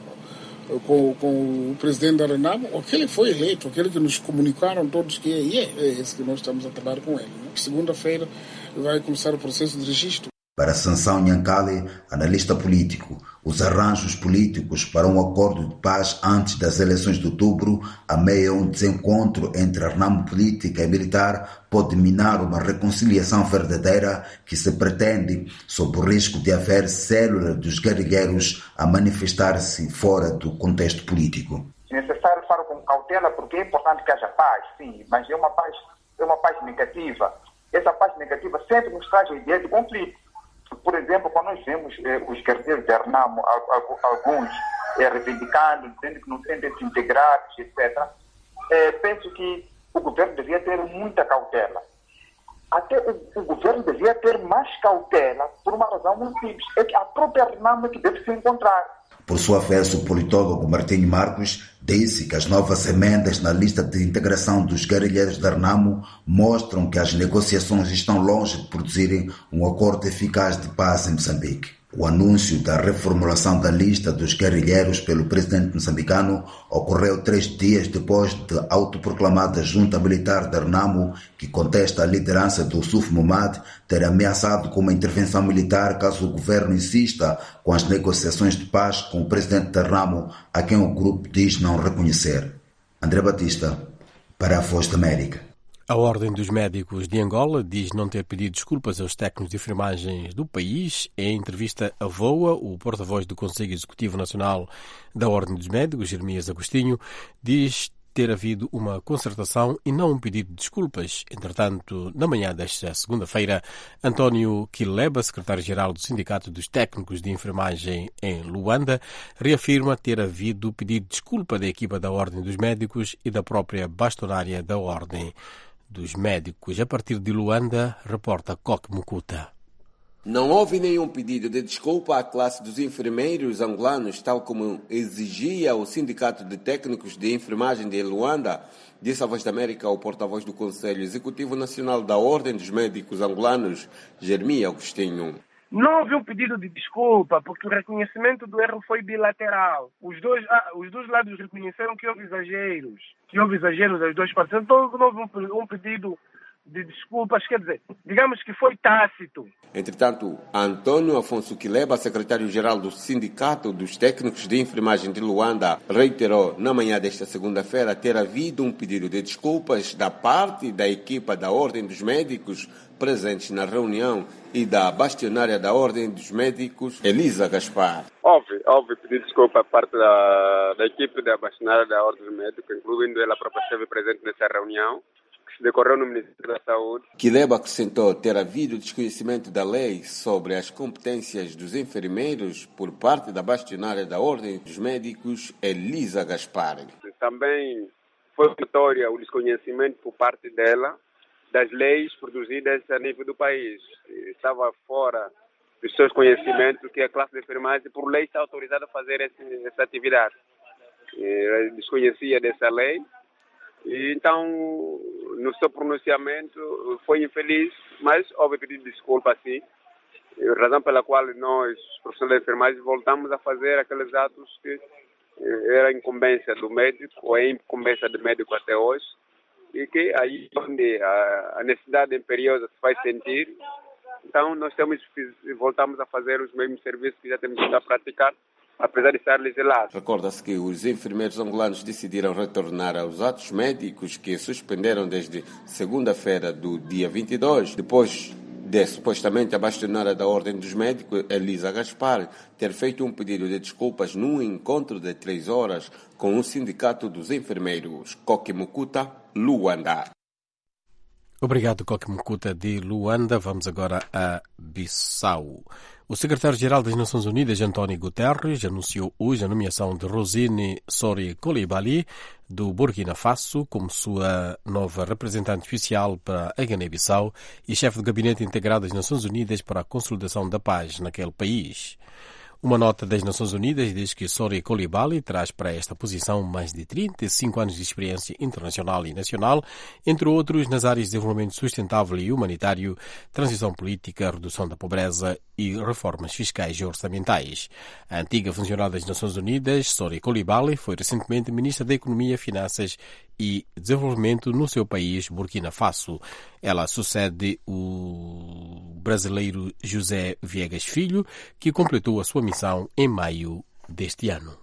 com, com o presidente da Renamo, aquele foi eleito, aquele que nos comunicaram todos que é, é esse que nós estamos a trabalhar com ele. Né? Segunda-feira vai começar o processo de registro. Para Sansão Nhankale, analista político, os arranjos políticos para um acordo de paz antes das eleições de outubro, a meio a um desencontro entre a Renamo política e militar, pode minar uma reconciliação verdadeira que se pretende, sob o risco de haver células dos guerrilheiros a manifestar-se fora do contexto político. É necessário falar com cautela porque é importante que haja paz, sim, mas é uma paz, é uma paz negativa. Essa paz negativa sempre nos traz a ideia de conflito. Por exemplo, quando nós vemos eh, os guerrilheiros de Renamo, alguns eh, reivindicando, dizendo que não sentem se integrados, etcétera, eh, penso que o governo devia ter muita cautela. Até o, o governo devia ter mais cautela por uma razão muito simples. É que a própria Renamo é que deve se encontrar. Por sua vez, o politólogo Martinho Marcos disse que as novas emendas na lista de integração dos guerrilheiros da Renamo mostram que as negociações estão longe de produzirem um acordo eficaz de paz em Moçambique. O anúncio da reformulação da lista dos guerrilheiros pelo presidente moçambicano ocorreu três dias depois da autoproclamada junta militar da Renamo, que contesta a liderança do Suf Mamad, ter ameaçado com uma intervenção militar caso o governo insista com as negociações de paz com o presidente da Renamo, a quem o grupo diz não reconhecer. André Batista, para a Voz da América. A Ordem dos Médicos de Angola diz não ter pedido desculpas aos técnicos de enfermagem do país. Em entrevista à VOA, o porta-voz do Conselho Executivo Nacional da Ordem dos Médicos, Jeremias Agostinho, diz ter havido uma concertação e não um pedido de desculpas. Entretanto, na manhã desta segunda-feira, António Quileba, secretário-geral do Sindicato dos Técnicos de Enfermagem em Luanda, reafirma ter havido pedido de desculpa da equipa da Ordem dos Médicos e da própria bastonária da Ordem dos Médicos. A partir de Luanda, reporta Coque Mukuta. Não houve nenhum pedido de desculpa à classe dos enfermeiros angolanos, tal como exigia o Sindicato de Técnicos de Enfermagem de Luanda, disse a Voz da América ao porta-voz do Conselho Executivo Nacional da Ordem dos Médicos Angolanos, Jeremias Agostinho. Não houve um pedido de desculpa, porque o reconhecimento do erro foi bilateral. Os dois, ah, os dois lados reconheceram que houve exageros, que houve exageros das duas partes. Então não houve um, um pedido de desculpas, quer dizer, digamos que foi tácito. Entretanto, Antônio Afonso Quileba, secretário-geral do Sindicato dos Técnicos de Enfermagem de Luanda, reiterou na manhã desta segunda-feira ter havido um pedido de desculpas da parte da equipa da Ordem dos Médicos presentes na reunião e da bastionária da Ordem dos Médicos, Elisa Gaspar. Houve, houve pedido de desculpa por parte da, da equipe da bastionária da Ordem dos Médicos, incluindo ela própria esteve presente nessa reunião, que se decorreu no Ministério da Saúde. Quileba acrescentou ter havido desconhecimento da lei sobre as competências dos enfermeiros por parte da bastionária da Ordem dos Médicos, Elisa Gaspar. Também foi notória o desconhecimento por parte dela das leis produzidas a nível do país. Estava fora dos seus conhecimentos que a classe de enfermagem, por lei, está autorizada a fazer esse, essa atividade. Ela desconhecia dessa lei e, então, no seu pronunciamento, foi infeliz, mas houve pedido de desculpa, sim. Razão pela qual nós, profissionais de enfermagem, voltamos a fazer aqueles atos que era incumbência do médico, ou é incumbência do médico até hoje, e que aí onde a necessidade imperiosa se vai sentir, então nós temos, voltamos a fazer os mesmos serviços que já temos que praticar, apesar de estar legislados. Recorda-se que os enfermeiros angolanos decidiram retornar aos atos médicos que suspenderam desde segunda-feira do dia vinte e dois, depois de supostamente a bastionária da Ordem dos Médicos, Elisa Gaspar, ter feito um pedido de desculpas num encontro de três horas com o Sindicato dos Enfermeiros. Coque Mukuta, Luanda. Obrigado, Koki Mukuta de Luanda. Vamos agora a Bissau. O secretário-geral das Nações Unidas, António Guterres, anunciou hoje a nomeação de Rosine Sori Coulibaly, do Burkina Faso, como sua nova representante oficial para a Guiné-Bissau e chefe de gabinete integrado das Nações Unidas para a consolidação da paz naquele país. Uma nota das Nações Unidas diz que Sori Coulibaly traz para esta posição mais de trinta e cinco anos de experiência internacional e nacional, entre outros nas áreas de desenvolvimento sustentável e humanitário, transição política, redução da pobreza e reformas fiscais e orçamentais. A antiga funcionária das Nações Unidas, Sori Coulibaly, foi recentemente ministra da Economia, Finanças e Desenvolvimento no seu país, Burkina Faso. Ela sucede o brasileiro José Viegas Filho, que completou a sua missão em maio deste ano.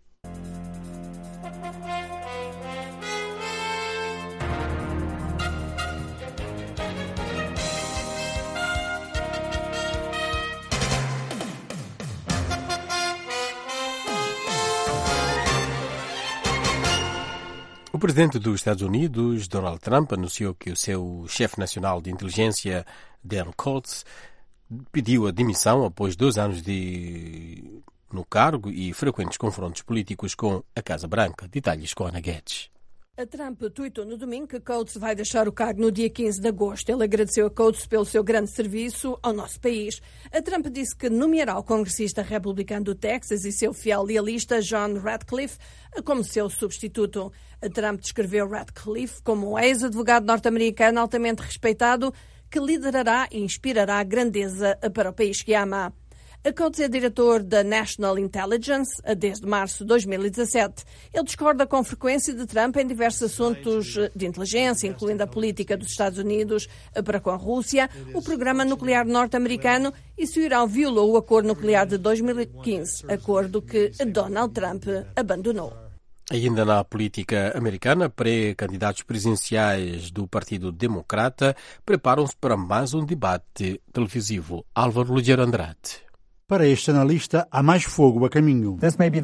O presidente dos Estados Unidos, Donald Trump, anunciou que o seu chefe nacional de inteligência, Dan Coats, pediu a demissão após dois anos de... no cargo e frequentes confrontos políticos com a Casa Branca. Detalhes com Ana Guedes. A Trump tuitou no domingo que Coates vai deixar o cargo no dia quinze de agosto. Ele agradeceu a Coates pelo seu grande serviço ao nosso país. A Trump disse que nomeará o congressista republicano do Texas e seu fiel lealista John Ratcliffe como seu substituto. A Trump descreveu Ratcliffe como um ex-advogado norte-americano altamente respeitado que liderará e inspirará grandeza para o país que ama. A Coates é diretor da National Intelligence desde março de dois mil e dezassete. Ele discorda com frequência de Trump em diversos assuntos de inteligência, incluindo a política dos Estados Unidos para com a Rússia, o programa nuclear norte-americano e se o Irão violou o acordo nuclear de dois mil e quinze, acordo que Donald Trump abandonou. Ainda na política americana, pré-candidatos presidenciais do Partido Democrata preparam-se para mais um debate televisivo. Álvaro Ligeiro Andrade. Para este analista, há mais fogo a caminho.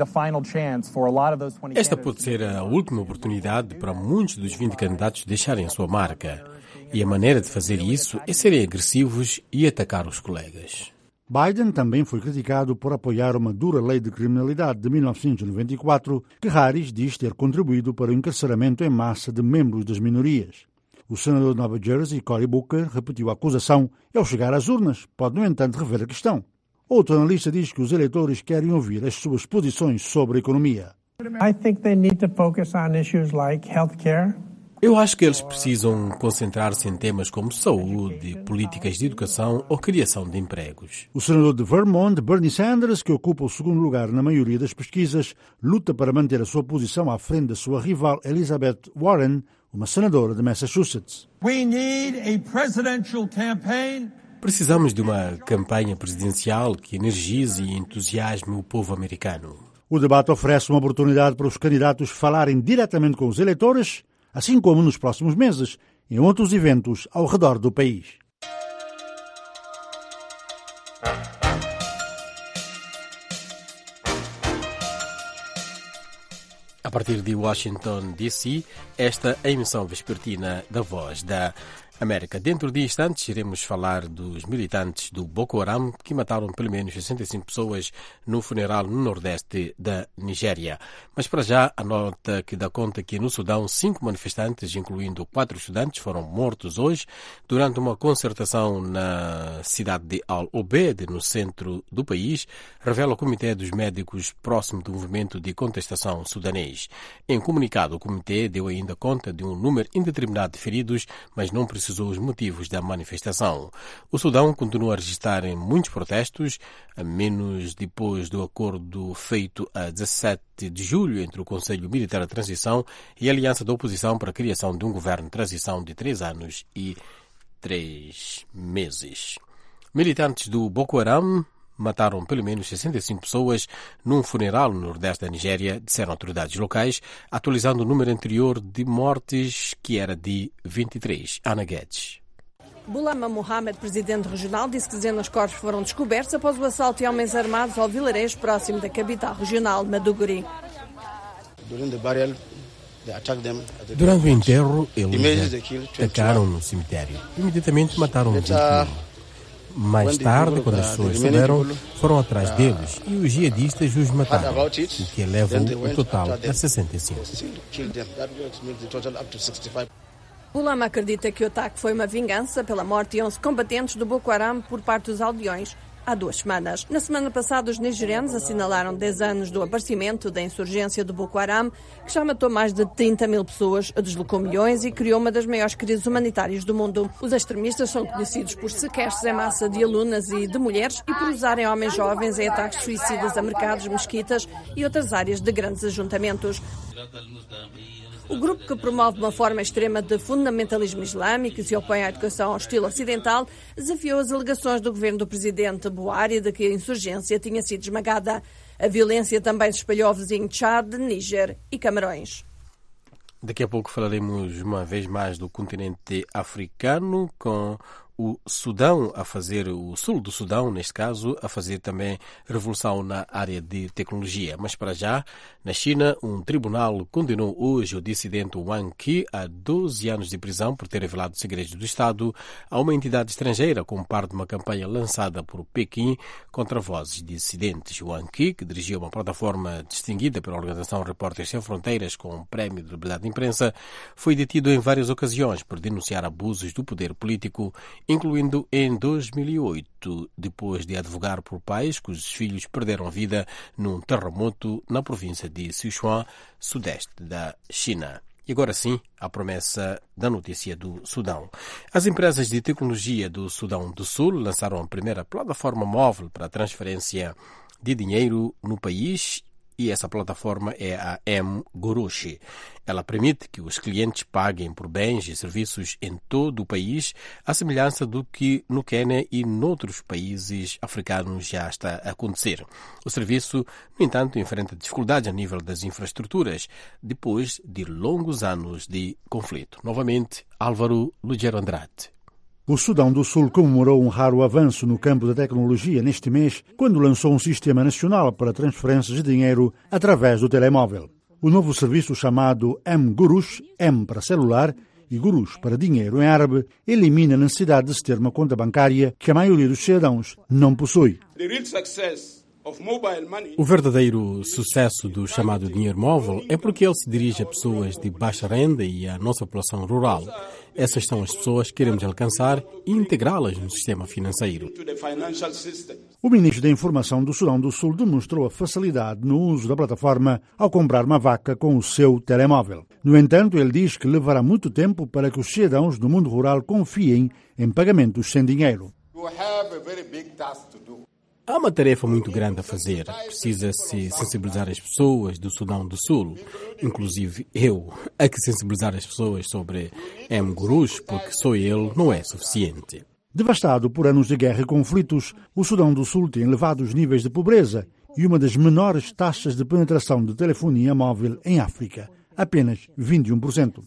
Esta pode ser a última oportunidade para muitos dos vinte candidatos deixarem a sua marca. E a maneira de fazer isso é serem agressivos e atacar os colegas. Biden também foi criticado por apoiar uma dura lei de criminalidade de mil novecentos e noventa e quatro, que Harris diz ter contribuído para o encarceramento em massa de membros das minorias. O senador de Nova Jersey, Cory Booker, repetiu a acusação e, ao chegar às urnas, pode, no entanto, rever a questão. Outro analista diz que os eleitores querem ouvir as suas posições sobre a economia. Eu acho que eles precisam concentrar-se em temas como saúde, políticas de educação ou criação de empregos. O senador de Vermont, Bernie Sanders, que ocupa o segundo lugar na maioria das pesquisas, luta para manter a sua posição à frente da sua rival Elizabeth Warren, uma senadora de Massachusetts. We need a presidential campaign. Precisamos de uma campanha presidencial que energize e entusiasme o povo americano. O debate oferece uma oportunidade para os candidatos falarem diretamente com os eleitores, assim como nos próximos meses, em outros eventos ao redor do país. A partir de Washington, D C, esta é a emissão vespertina da Voz da América. Dentro de instantes iremos falar dos militantes do Boko Haram que mataram pelo menos sessenta e cinco pessoas no funeral no nordeste da Nigéria. Mas para já a nota que dá conta que no Sudão cinco manifestantes, incluindo quatro estudantes, foram mortos hoje durante uma concertação na cidade de Al-Obeid, no centro do país, revela o Comitê dos Médicos próximo do movimento de contestação sudanês. Em comunicado, o comitê deu ainda conta de um número indeterminado de feridos, mas não precisou os motivos da manifestação. O Sudão continua a registrar muitos protestos, a menos depois do acordo feito a dezassete de julho entre o Conselho Militar de Transição e a Aliança da Oposição para a criação de um governo de transição de três anos e três meses. Militantes do Boko Haram mataram pelo menos sessenta e cinco pessoas num funeral no nordeste da Nigéria, disseram autoridades locais, atualizando o número anterior de mortes, que era de vinte e três. Ana Guedes. Bulama Mohamed, presidente regional, disse que dezenas de corpos foram descobertos após o assalto e homens armados ao vilarejo próximo da capital regional, Maiduguri. Durante o enterro, eles atacaram no cemitério. Imediatamente mataram vinte e um. Mais tarde, quando as pessoas souberam, foram atrás deles e os jihadistas os mataram, o que eleva o total a sessenta e cinco. O Lama acredita que o ataque foi uma vingança pela morte de onze combatentes do Boko Haram por parte dos aldeões há duas semanas. Na semana passada, os nigerianos assinalaram dez anos do aparecimento da insurgência do Boko Haram, que já matou mais de trinta mil pessoas, deslocou milhões e criou uma das maiores crises humanitárias do mundo. Os extremistas são conhecidos por sequestros em massa de alunas e de mulheres e por usarem homens jovens em ataques suicidas a mercados, mesquitas e outras áreas de grandes ajuntamentos. O grupo, que promove uma forma extrema de fundamentalismo islâmico e se opõe à educação ao estilo ocidental, desafiou as alegações do governo do presidente Buhari de que a insurgência tinha sido esmagada. A violência também se espalhou ao vizinho Chad, Níger e Camarões. Daqui a pouco falaremos uma vez mais do continente africano, com o Sudão a fazer, o sul do Sudão, neste caso, a fazer também revolução na área de tecnologia. Mas para já, na China, um tribunal condenou hoje o dissidente Wang Qi a doze anos de prisão por ter revelado segredos do Estado a uma entidade estrangeira como parte de uma campanha lançada por Pequim contra vozes dissidentes. Wang Qi, que dirigiu uma plataforma distinguida pela organização Repórteres Sem Fronteiras com um prémio de liberdade de imprensa, foi detido em várias ocasiões por denunciar abusos do poder político, incluindo em dois mil e oito, depois de advogar por pais cujos filhos perderam a vida num terremoto na província de Sichuan, sudeste da China. E agora sim, a promessa da notícia do Sudão. As empresas de tecnologia do Sudão do Sul lançaram a primeira plataforma móvel para a transferência de dinheiro no país, e essa plataforma é a M-Gurush. Ela permite que os clientes paguem por bens e serviços em todo o país, à semelhança do que no Quênia e noutros países africanos já está a acontecer. O serviço, no entanto, enfrenta dificuldades a nível das infraestruturas, depois de longos anos de conflito. Novamente, Álvaro Lugero Andrade. O Sudão do Sul comemorou um raro avanço no campo da tecnologia neste mês, quando lançou um sistema nacional para transferências de dinheiro através do telemóvel. O novo serviço, chamado M-Gurush, M para celular e Gurush para dinheiro em árabe, elimina a necessidade de se ter uma conta bancária que a maioria dos cidadãos não possui. O verdadeiro sucesso do chamado dinheiro móvel é porque ele se dirige a pessoas de baixa renda e à nossa população rural. Essas são as pessoas que queremos alcançar e integrá-las no sistema financeiro. O ministro da Informação do Sudão do Sul demonstrou a facilidade no uso da plataforma ao comprar uma vaca com o seu telemóvel. No entanto, ele diz que levará muito tempo para que os cidadãos do mundo rural confiem em pagamentos sem dinheiro. Há uma tarefa muito grande a fazer. Precisa-se sensibilizar as pessoas do Sudão do Sul, inclusive eu, a que sensibilizar as pessoas sobre M-Gurush, porque só ele não é suficiente. Devastado por anos de guerra e conflitos, o Sudão do Sul tem elevados níveis de pobreza e uma das menores taxas de penetração de telefonia móvel em África, apenas vinte e um por cento.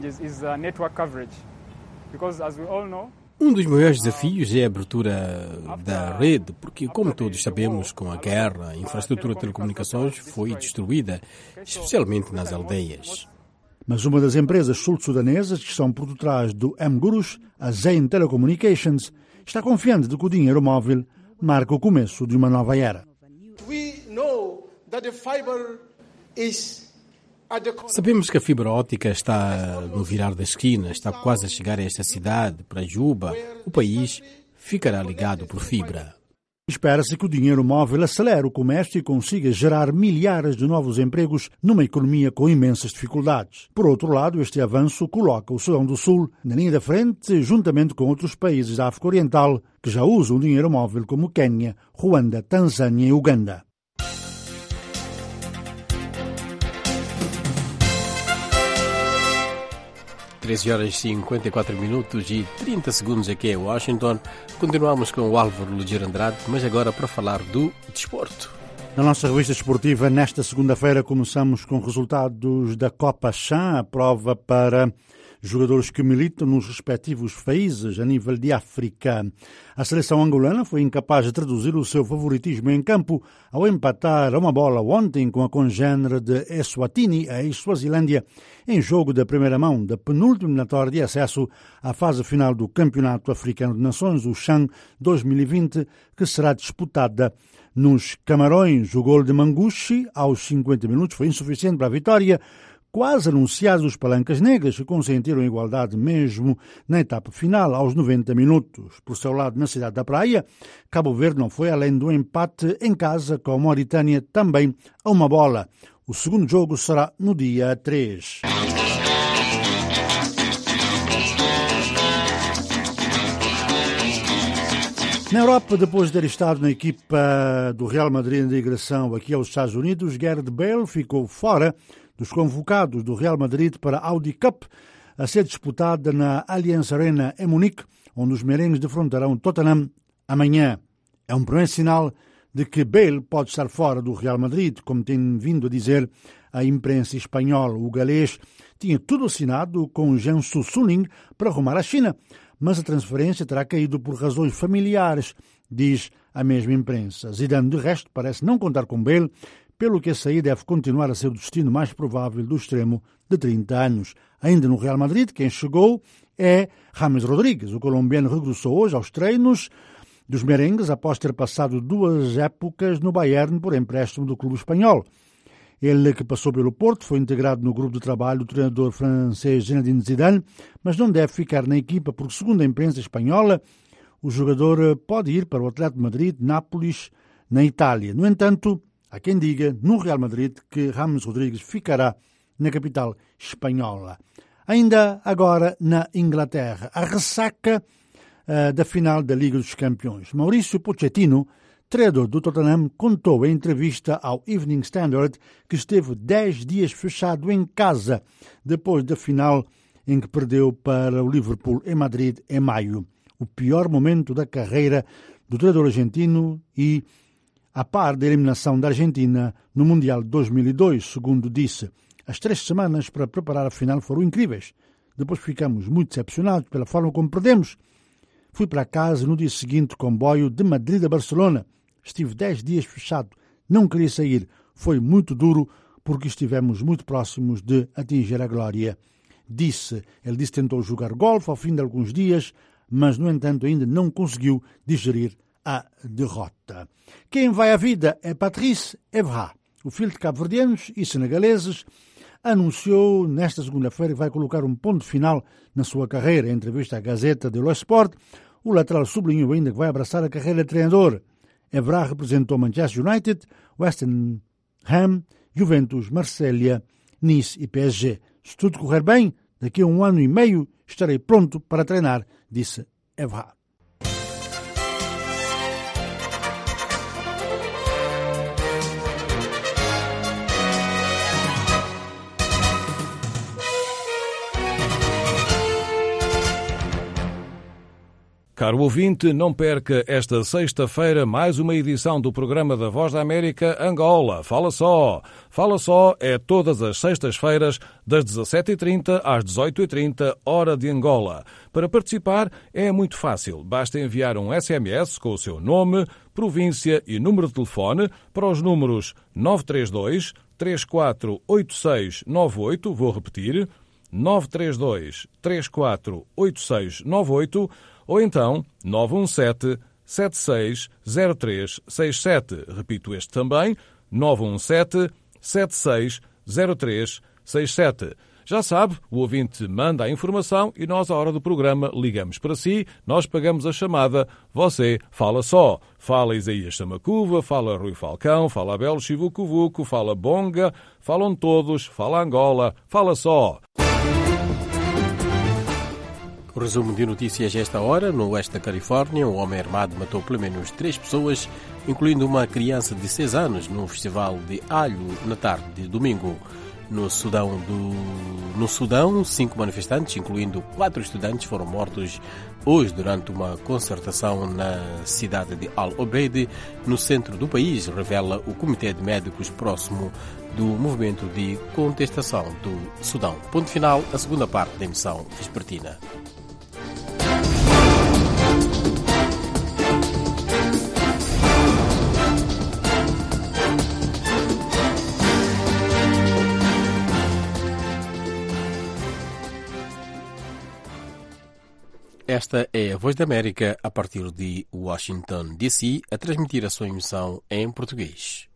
Um dos maiores desafios é a abertura da rede, porque, como todos sabemos, com a guerra, a infraestrutura de telecomunicações foi destruída, especialmente nas aldeias. Mas uma das empresas sul-sudanesas que estão por detrás do M-Gurush, a Zain Telecommunications, está confiante de que o dinheiro móvel marca o começo de uma nova era. Sabemos que a fibra óptica está no virar da esquina, está quase a chegar a esta cidade, para Juba. O país ficará ligado por fibra. Espera-se que o dinheiro móvel acelere o comércio e consiga gerar milhares de novos empregos numa economia com imensas dificuldades. Por outro lado, este avanço coloca o Sudão do Sul na linha da frente, juntamente com outros países da África Oriental que já usam o dinheiro móvel, como Quênia, Ruanda, Tanzânia e Uganda. treze horas e cinquenta e quatro minutos e trinta segundos aqui em Washington. Continuamos com o Álvaro Lugero Andrade, mas agora para falar do desporto. Na nossa revista esportiva, nesta segunda-feira, começamos com resultados da Copa Chan, a prova para jogadores que militam nos respectivos países a nível de África. A seleção angolana foi incapaz de traduzir o seu favoritismo em campo ao empatar a uma bola ontem com a congênere de Eswatini, a ex-Suazilândia, em jogo da primeira mão da penúltima eliminatória de acesso à fase final do Campeonato Africano de Nações, o CHAN dois mil e vinte, que será disputada nos Camarões. O gol de Mangushi, aos cinquenta minutos, foi insuficiente para a vitória. Quase anunciados os palancas negras, que consentiram igualdade mesmo na etapa final, aos noventa minutos. Por seu lado, na cidade da Praia, Cabo Verde não foi além do empate em casa com a Mauritânia, também a uma bola. O segundo jogo será no dia três. Na Europa, depois de ter estado na equipa do Real Madrid de digressão aqui aos Estados Unidos, Gareth Bale ficou fora dos convocados do Real Madrid para a Audi Cup, a ser disputada na Allianz Arena em Munique, onde os merengues defrontarão Tottenham amanhã. É um primeiro sinal de que Bale pode estar fora do Real Madrid, como tem vindo a dizer a imprensa espanhola. O galês tinha tudo assinado com Jiangsu Suning para rumar à China, mas a transferência terá caído por razões familiares, diz a mesma imprensa. Zidane, de resto, parece não contar com Bale, pelo que a saída deve continuar a ser o destino mais provável do extremo de trinta anos. Ainda no Real Madrid, quem chegou é James Rodríguez. O colombiano regressou hoje aos treinos dos merengues após ter passado duas épocas no Bayern por empréstimo do clube espanhol. Ele, que passou pelo Porto, foi integrado no grupo de trabalho do treinador francês Zinedine Zidane, mas não deve ficar na equipa porque, segundo a imprensa espanhola, o jogador pode ir para o Atlético de Madrid, Nápoles, na Itália. No entanto, há quem diga, no Real Madrid, que James Rodríguez ficará na capital espanhola. Ainda agora na Inglaterra, a ressaca uh, da final da Liga dos Campeões. Maurício Pochettino, treinador do Tottenham, contou em entrevista ao Evening Standard que esteve dez dias fechado em casa depois da final em que perdeu para o Liverpool em Madrid em maio. O pior momento da carreira do treinador argentino e a par da eliminação da Argentina no Mundial de dois mil e dois, segundo disse. As três semanas para preparar a final foram incríveis. Depois ficamos muito decepcionados pela forma como perdemos. Fui para casa no dia seguinte, comboio de Madrid a Barcelona. Estive dez dias fechado. Não queria sair. Foi muito duro porque estivemos muito próximos de atingir a glória. Disse. Ele disse que tentou jogar golfe ao fim de alguns dias, mas, no entanto, ainda não conseguiu digerir a derrota. Quem vai à vida é Patrice Evra. O filho de cabo-verdianos e senegaleses anunciou nesta segunda-feira que vai colocar um ponto final na sua carreira. Em entrevista à Gazeta de Sport, o lateral sublinhou ainda que vai abraçar a carreira de treinador. Evra representou Manchester United, West Ham, Juventus, Marselha, Nice e P S G. Se tudo correr bem, daqui a um ano e meio estarei pronto para treinar, disse Evra. Caro ouvinte, não perca esta sexta-feira mais uma edição do programa da Voz da América Angola. Fala Só. Fala Só é todas as sextas-feiras, das dezassete e trinta às dezoito e trinta, hora de Angola. Para participar é muito fácil. Basta enviar um S M S com o seu nome, província e número de telefone para os números nove três dois, três quatro oito seis nove oito, vou repetir, nove três dois, três quatro oito seis nove oito, ou então nove um sete, sete seis zero três seis sete. Repito este também, nove um sete, sete seis zero três seis sete. Já sabe, o ouvinte manda a informação e nós, à hora do programa, ligamos para si, nós pagamos a chamada, você fala só. Fala Isaías Samacuva, fala Rui Falcão, fala Abel Chivucuvuco, fala Bonga, falam todos, fala Angola, fala só. O resumo de notícias esta hora. No oeste da Califórnia, um homem armado matou pelo menos três pessoas, incluindo uma criança de seis anos, num festival de alho na tarde de domingo. No Sudão, do... no Sudão, cinco manifestantes, incluindo quatro estudantes, foram mortos hoje durante uma concertação na cidade de Al-Obeid, no centro do país, revela o Comitê de Médicos próximo do movimento de contestação do Sudão. Ponto final, a segunda parte da emissão vespertina. Esta é a Voz da América a partir de Washington, D C, a transmitir a sua emissão em português.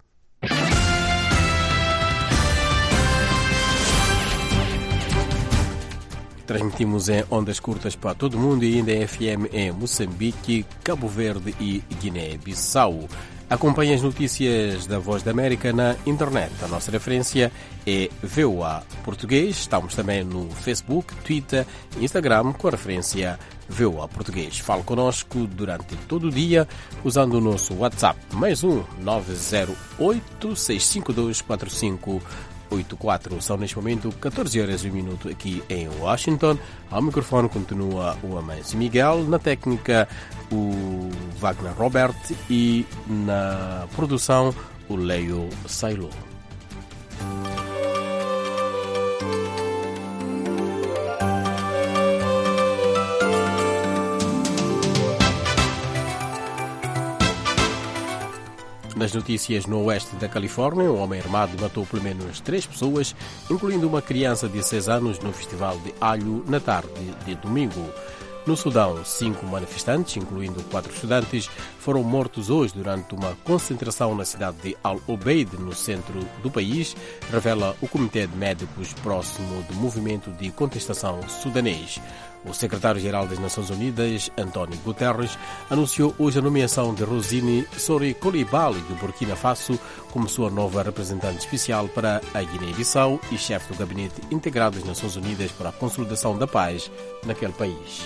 Transmitimos em ondas curtas para todo o mundo e ainda em F M em Moçambique, Cabo Verde e Guiné-Bissau. Acompanhe as notícias da Voz da América na internet. A nossa referência é V O A Português. Estamos também no Facebook, Twitter e Instagram com a referência V O A Português. Fale connosco durante todo o dia usando o nosso WhatsApp. Mais um nove zero oito, seis cinco dois, quatro cinco oito quatro. São neste momento catorze horas e um minuto aqui em Washington. Ao microfone continua o Amancio Miguel, na técnica o Wagner Robert e na produção o Leo Sailo. Nas notícias, no oeste da Califórnia, um homem armado matou pelo menos três pessoas, incluindo uma criança de seis anos, no Festival de Alho, na tarde de domingo. No Sudão, cinco manifestantes, incluindo quatro estudantes, foram mortos hoje durante uma concentração na cidade de Al-Obeid, no centro do país, revela o Comitê de Médicos próximo do movimento de contestação sudanês. O secretário-geral das Nações Unidas, António Guterres, anunciou hoje a nomeação de Rosine Sori Coulibaly, do Burkina Faso, como sua nova representante especial para a Guiné-Bissau e chefe do Gabinete Integrado das Nações Unidas para a Consolidação da Paz naquele país.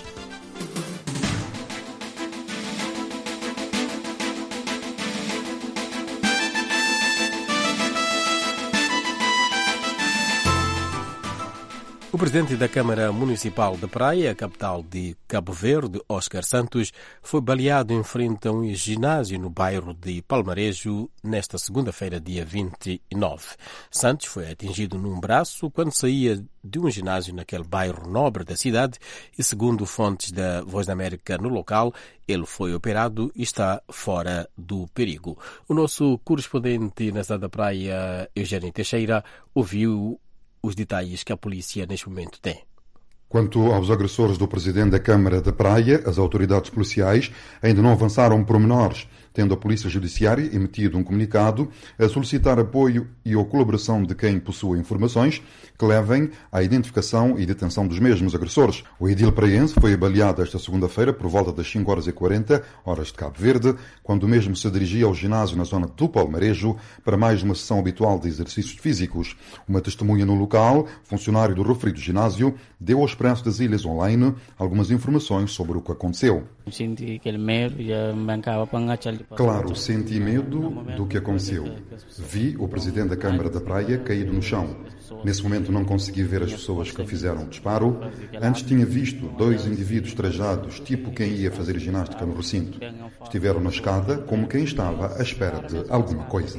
O presidente da Câmara Municipal de Praia, capital de Cabo Verde, Oscar Santos, foi baleado em frente a um ginásio no bairro de Palmarejo nesta segunda-feira, dia vinte e nove. Santos foi atingido num braço quando saía de um ginásio naquele bairro nobre da cidade e, segundo fontes da Voz da América no local, ele foi operado e está fora do perigo. O nosso correspondente na cidade da Praia, Eugênio Teixeira, ouviu os detalhes que a polícia neste momento tem. Quanto aos agressores do presidente da Câmara da Praia, as autoridades policiais ainda não avançaram pormenores, tendo a Polícia Judiciária emitido um comunicado a solicitar apoio e a colaboração de quem possua informações que levem à identificação e detenção dos mesmos agressores. O edil praiense foi baleado esta segunda-feira por volta das cinco horas e quarenta, horas de Cabo Verde, quando o mesmo se dirigia ao ginásio na zona do Palmarejo para mais uma sessão habitual de exercícios físicos. Uma testemunha no local, funcionário do referido ginásio, deu ao Expresso das Ilhas Online algumas informações sobre o que aconteceu. Senti aquele medo e bancava para engatar. Claro, senti medo do que aconteceu. Vi o presidente da Câmara da Praia caído no chão. Nesse momento não consegui ver as pessoas que fizeram o disparo. Antes tinha visto dois indivíduos trajados, tipo quem ia fazer ginástica no recinto. Estiveram na escada como quem estava à espera de alguma coisa.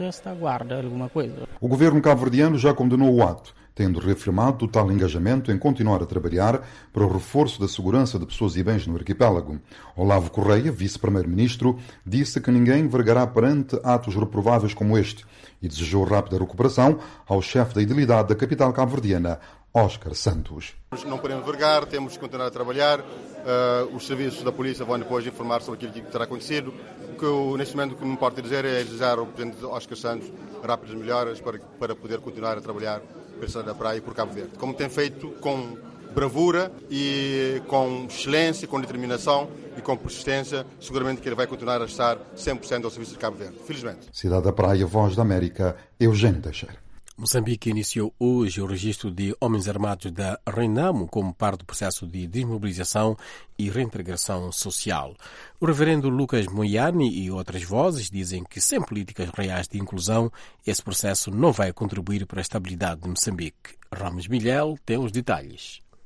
O governo cabo-verdiano já condenou o ato, tendo reafirmado total engajamento em continuar a trabalhar para o reforço da segurança de pessoas e bens no arquipélago. Olavo Correia, vice-primeiro-ministro, disse que ninguém vergará perante atos reprováveis como este e desejou rápida recuperação ao chefe da idilidade da capital cabo-verdiana, Oscar Santos. Não podemos vergar, temos que continuar a trabalhar. Uh, os serviços da polícia vão depois informar sobre aquilo que terá acontecido. O que eu, neste momento, o que me importa dizer é desejar ao presidente Oscar Santos rápidas melhoras para, para poder continuar a trabalhar pela cidade da Praia e por Cabo Verde, como tem feito com bravura e com excelência, com determinação e com persistência. Seguramente que ele vai continuar a estar cem por cento ao serviço de Cabo Verde, felizmente. Cidade da Praia, Voz da América, Eugênio Teixeira. Moçambique iniciou hoje o registro de homens armados da Renamo como parte do processo de desmobilização e reintegração social. O reverendo Lucas Moiani e outras vozes dizem que sem políticas reais de inclusão, esse processo não vai contribuir para a estabilidade de Moçambique. Ramos Milhel tem os detalhes.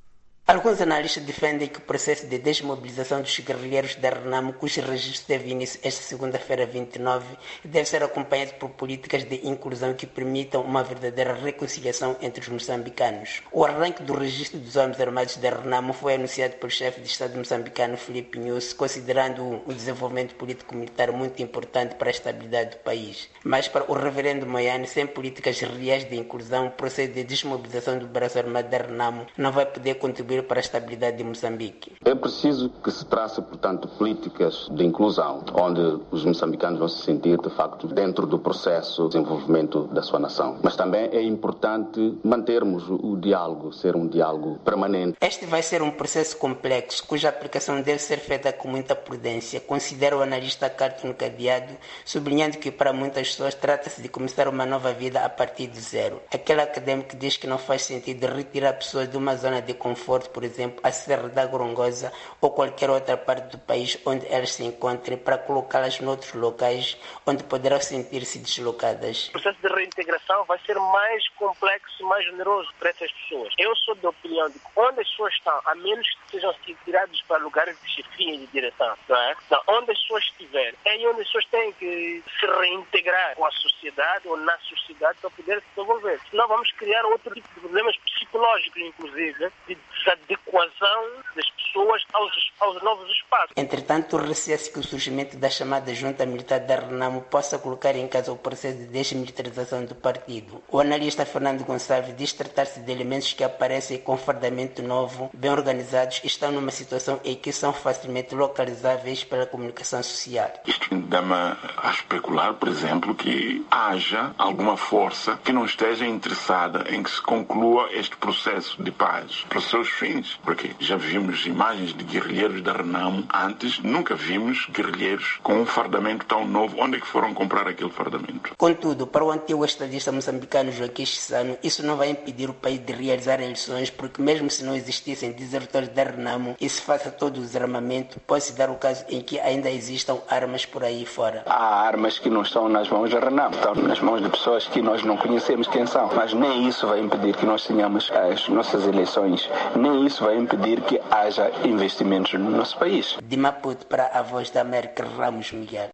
Alguns analistas defendem que o processo de desmobilização dos guerrilheiros da Renamo, cujo registro teve início esta segunda-feira vinte e nove, deve ser acompanhado por políticas de inclusão que permitam uma verdadeira reconciliação entre os moçambicanos. O arranque do registro dos homens armados da Renamo foi anunciado pelo chefe de Estado moçambicano Filipe Nyusi, considerando o desenvolvimento político-militar muito importante para a estabilidade do país. Mas para o reverendo Moyane, sem políticas reais de inclusão, o processo de desmobilização do braço armado da Renamo não vai poder contribuir para a estabilidade de Moçambique. É preciso que se trace, portanto, políticas de inclusão, onde os moçambicanos vão se sentir, de facto, dentro do processo de desenvolvimento da sua nação. Mas também é importante mantermos o diálogo, ser um diálogo permanente. Este vai ser um processo complexo, cuja aplicação deve ser feita com muita prudência, considera o analista Carton Cadeado, sublinhando que para muitas pessoas trata-se de começar uma nova vida a partir de zero. Aquele acadêmico diz que não faz sentido retirar pessoas de uma zona de conforto, por exemplo, a Serra da Gorongosa ou qualquer outra parte do país onde elas se encontrem, para colocá-las noutros locais onde poderão sentir-se deslocadas. O processo de reintegração vai ser mais complexo e mais generoso para essas pessoas. Eu sou da opinião de que onde as pessoas estão, a menos que sejam tirados para lugares de chefia e de direção, não é? Então, onde as pessoas estiverem, é aí onde as pessoas têm que se reintegrar com a sociedade ou na sociedade para poder se desenvolver. Senão vamos criar outro tipo de problemas psicológicos, inclusive, de desadequação das pessoas aos, aos novos espaços. Entretanto, receia-se que o surgimento da chamada Junta Militar da Renamo possa colocar em causa o processo de desmilitarização do partido. O analista Fernando Gonçalves diz tratar-se de elementos que aparecem com fardamento novo, bem organizados e estão numa situação em que são facilmente localizáveis pela comunicação social. Isto dá-me a especular, por exemplo, que haja alguma força que não esteja interessada em que se conclua este processo de paz para os seus fins, porque já vimos imagens de guerrilheiros da Renamo antes, nunca vimos guerrilheiros com um fardamento tão novo. Onde é que foram comprar aquele fardamento? Contudo, para o antigo estadista moçambicano Joaquim Chissano, isso não vai impedir o país de realizar eleições, porque mesmo se não existissem desertores da Renamo e se faça todo o desarmamento, pode-se dar o caso em que ainda existam armas por aí fora. Há armas que não estão nas mãos da Renamo, estão nas mãos de pessoas que nós não conhecemos quem são, mas nem isso vai impedir que nós tenhamos as nossas eleições, nem isso vai impedir que haja investimentos no nosso país. De Maputo para a Voz da América, Ramos Miguel.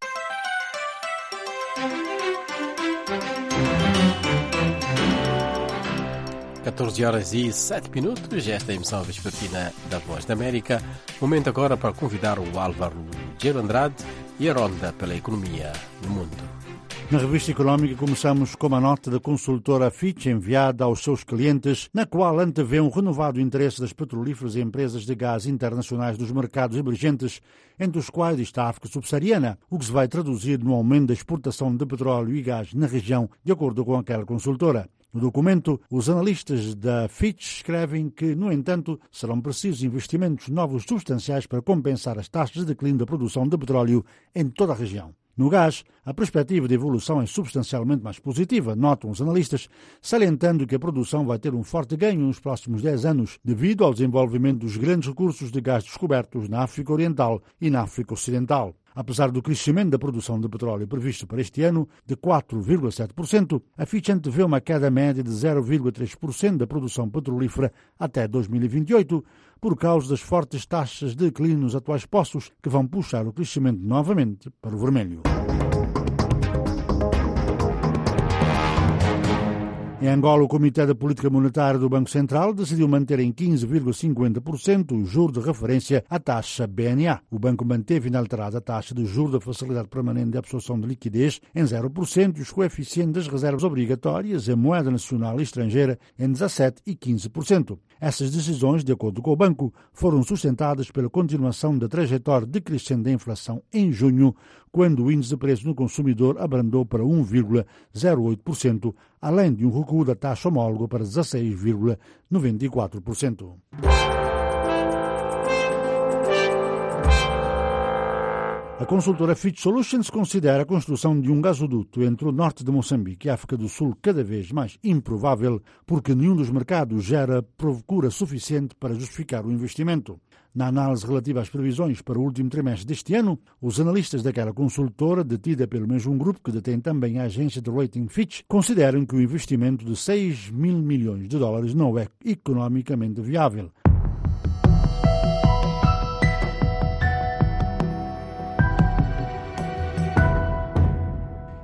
catorze horas e sete minutos, esta é a emissão vespertina da Voz da América. Momento agora para convidar o Álvaro Gero Andrade e a ronda pela economia no mundo. Na revista Económica começamos com uma nota da consultora Fitch enviada aos seus clientes, na qual antevê um renovado interesse das petrolíferas e empresas de gás internacionais dos mercados emergentes, entre os quais está a África subsaariana, o que se vai traduzir no aumento da exportação de petróleo e gás na região, de acordo com aquela consultora. No documento, os analistas da Fitch escrevem que, no entanto, serão precisos investimentos novos substanciais para compensar as taxas de declínio da produção de petróleo em toda a região. No gás, a perspectiva de evolução é substancialmente mais positiva, notam os analistas, salientando que a produção vai ter um forte ganho nos próximos dez anos, devido ao desenvolvimento dos grandes recursos de gás descobertos na África Oriental e na África Ocidental. Apesar do crescimento da produção de petróleo previsto para este ano de quatro vírgula sete por cento, a Fitch antevê uma queda média de zero vírgula três por cento da produção petrolífera até dois mil e vinte e oito, por causa das fortes taxas de declínio nos atuais poços, que vão puxar o crescimento novamente para o vermelho. Em Angola, o Comitê da Política Monetária do Banco Central decidiu manter em quinze vírgula cinquenta por cento o juro de referência à taxa B N A. O banco manteve inalterada a taxa de juro da Facilidade Permanente de Absorção de Liquidez em zero por cento e os coeficientes das reservas obrigatórias em moeda nacional e estrangeira em dezassete por cento e quinze por cento. Essas decisões, de acordo com o banco, foram sustentadas pela continuação da trajetória decrescente da inflação em junho, quando o índice de preço no consumidor abrandou para um vírgula zero oito por cento, além de um recuo da taxa homóloga para dezasseis vírgula noventa e quatro por cento. A consultora Fitch Solutions considera a construção de um gasoduto entre o norte de Moçambique e a África do Sul cada vez mais improvável, porque nenhum dos mercados gera procura suficiente para justificar o investimento. Na análise relativa às previsões para o último trimestre deste ano, os analistas daquela consultora, detida pelo mesmo grupo que detém também a agência de rating Fitch, consideram que o investimento de seis mil milhões de dólares não é economicamente viável.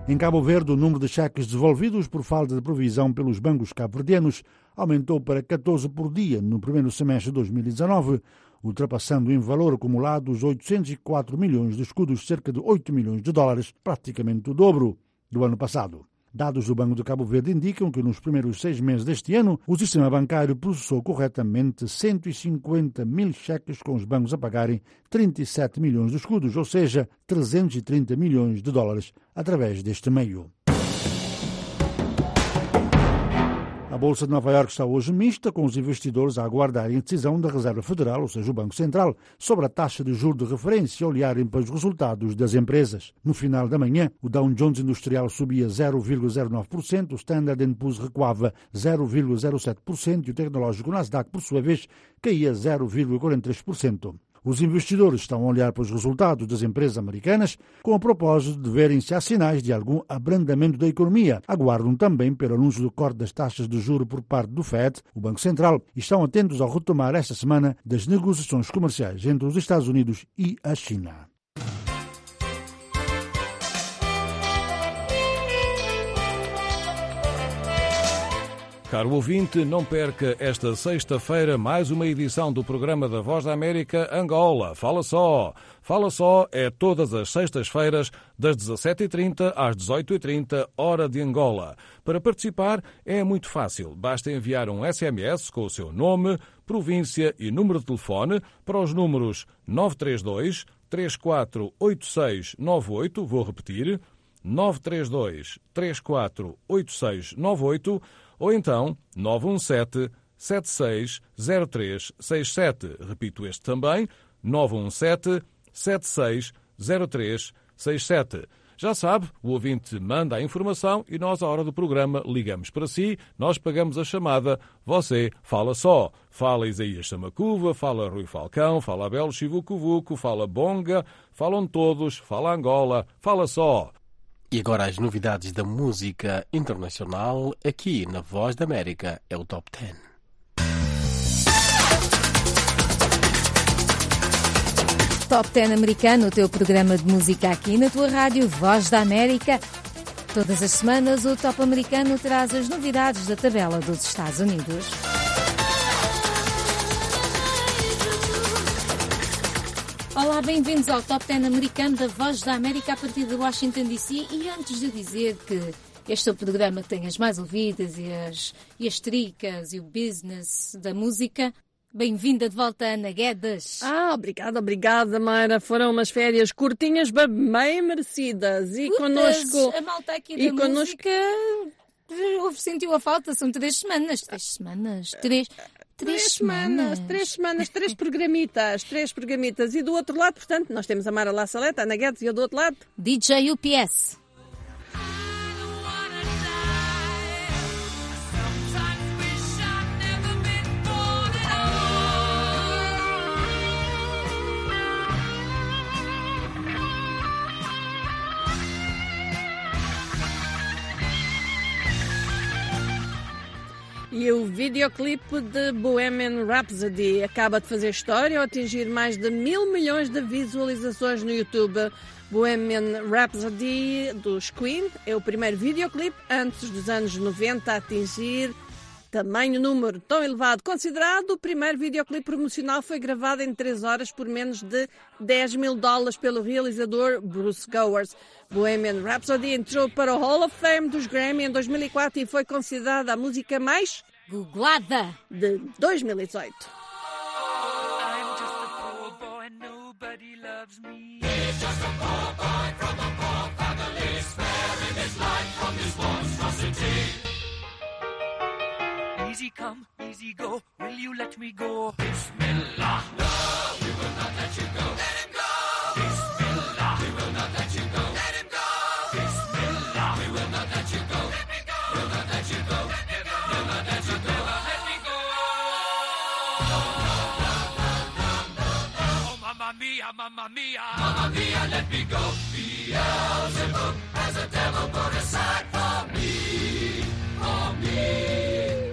Em Cabo Verde, o número de cheques devolvidos por falta de provisão pelos bancos cabo-verdianos aumentou para catorze por dia no primeiro semestre de dois mil e dezanove, ultrapassando em valor acumulado os oitocentos e quatro milhões de escudos, cerca de oito milhões de dólares, praticamente o dobro do ano passado. Dados do Banco de Cabo Verde indicam que nos primeiros seis meses deste ano, o sistema bancário processou corretamente cento e cinquenta mil cheques, com os bancos a pagarem trinta e sete milhões de escudos, ou seja, trezentos e trinta milhões de dólares, através deste meio. A Bolsa de Nova Iorque está hoje mista, com os investidores a aguardarem a decisão da Reserva Federal, ou seja, o Banco Central, sobre a taxa de juros de referência e olharem para os resultados das empresas. No final da manhã, o Dow Jones Industrial subia zero vírgula zero nove por cento, o Standard and Poor's recuava zero vírgula zero sete por cento e o tecnológico Nasdaq, por sua vez, caía zero vírgula quarenta e três por cento. Os investidores estão a olhar para os resultados das empresas americanas com o propósito de verem se há sinais de algum abrandamento da economia. Aguardam também pelo anúncio do corte das taxas de juros por parte do Fed, o Banco Central, e estão atentos ao retomar esta semana das negociações comerciais entre os Estados Unidos e a China. Caro ouvinte, não perca esta sexta-feira mais uma edição do programa da Voz da América Angola. Fala Só! Fala Só é todas as sextas-feiras, das dezassete e trinta às dezoito e trinta, hora de Angola. Para participar é muito fácil. Basta enviar um S M S com o seu nome, província e número de telefone para os números nove três dois, três quatro oito seis nove oito, vou repetir, nove três dois, três quatro oito seis nove oito, ou então nove um sete, sete seis zero três seis sete. Repito este também, nove um sete, sete seis zero três seis sete. Já sabe, o ouvinte manda a informação e nós, à hora do programa, ligamos para si, nós pagamos a chamada, você fala só. Fala Isaías Samacuva, fala Rui Falcão, fala Abel Chivucuvuco, fala Bonga, falam todos, fala Angola, fala só. E agora as novidades da música internacional aqui na Voz da América, é o Top dez. Top dez americano, o teu programa de música aqui na tua rádio Voz da América. Todas as semanas o Top americano traz as novidades da tabela dos Estados Unidos. Olá, bem-vindos ao Top dez americano da Voz da América a partir de Washington D C. E antes de dizer que este é o programa que tem as mais ouvidas e as, e as tricas e o business da música, bem-vinda de volta, Ana Guedes. Ah, obrigada, obrigada, Mayra. Foram umas férias curtinhas, bem merecidas. E Putas, connosco... A malta aqui e da connosco... música houve, sentiu a falta, são três semanas. Três semanas, três... Três, três semanas. semanas, três semanas, três programitas, três programitas. E do outro lado, portanto, nós temos a Mara La Saleta, a Ana Guedes, e eu do outro lado... D J U P S. E o videoclipe de Bohemian Rhapsody acaba de fazer história ao atingir mais de mil milhões de visualizações no YouTube. Bohemian Rhapsody dos Queen é o primeiro videoclipe antes dos anos noventa a atingir tamanho número tão elevado. Considerado o primeiro videoclipe promocional, foi gravado em três horas por menos de dez mil dólares pelo realizador Bruce Gowers. Bohemian Rhapsody entrou para o Hall of Fame dos Grammy em dois mil e quatro e foi considerada a música mais googlada de dois mil e dezoito. Easy come, easy go, will you let me go? Bismillah. No, we will not let you go. Let him go. Bismillah. We will not let you go. Let him go. Bismillah. We will not let you go. Let me go. We'll not let you go. Let me go. We'll not let you go. Let me go. No, no, no, no, no, no, no. Oh, mamma mia, mamma mia. Mamma mia, let me go. Beelzebub has a devil put aside for me, for me.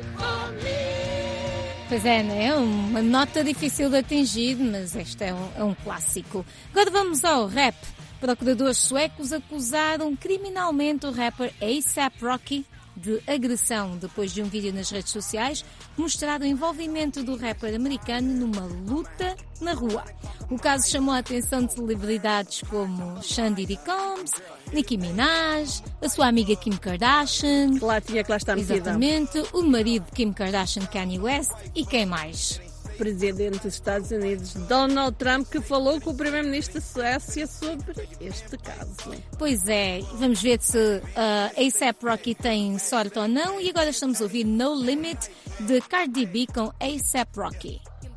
Pois é, né? É uma nota difícil de atingir, mas este é um, é um clássico. Agora vamos ao rap. Procuradores suecos acusaram criminalmente o rapper A$ap Rocky de agressão depois de um vídeo nas redes sociais mostrar o envolvimento do rapper americano numa luta na rua. O caso chamou a atenção de celebridades como Sean Diddy Combs, Nicki Minaj, a sua amiga Kim Kardashian, lá tinha que lá estar metida. Exatamente, o marido de Kim Kardashian, Kanye West, e quem mais? Presidente dos Estados Unidos, Donald Trump, que falou com o primeiro-ministro da Suécia sobre este caso. Pois é, vamos ver se uh, A$ap Rocky tem sorte ou não. E agora estamos a ouvir No Limit de Cardi B com A$ap Rocky.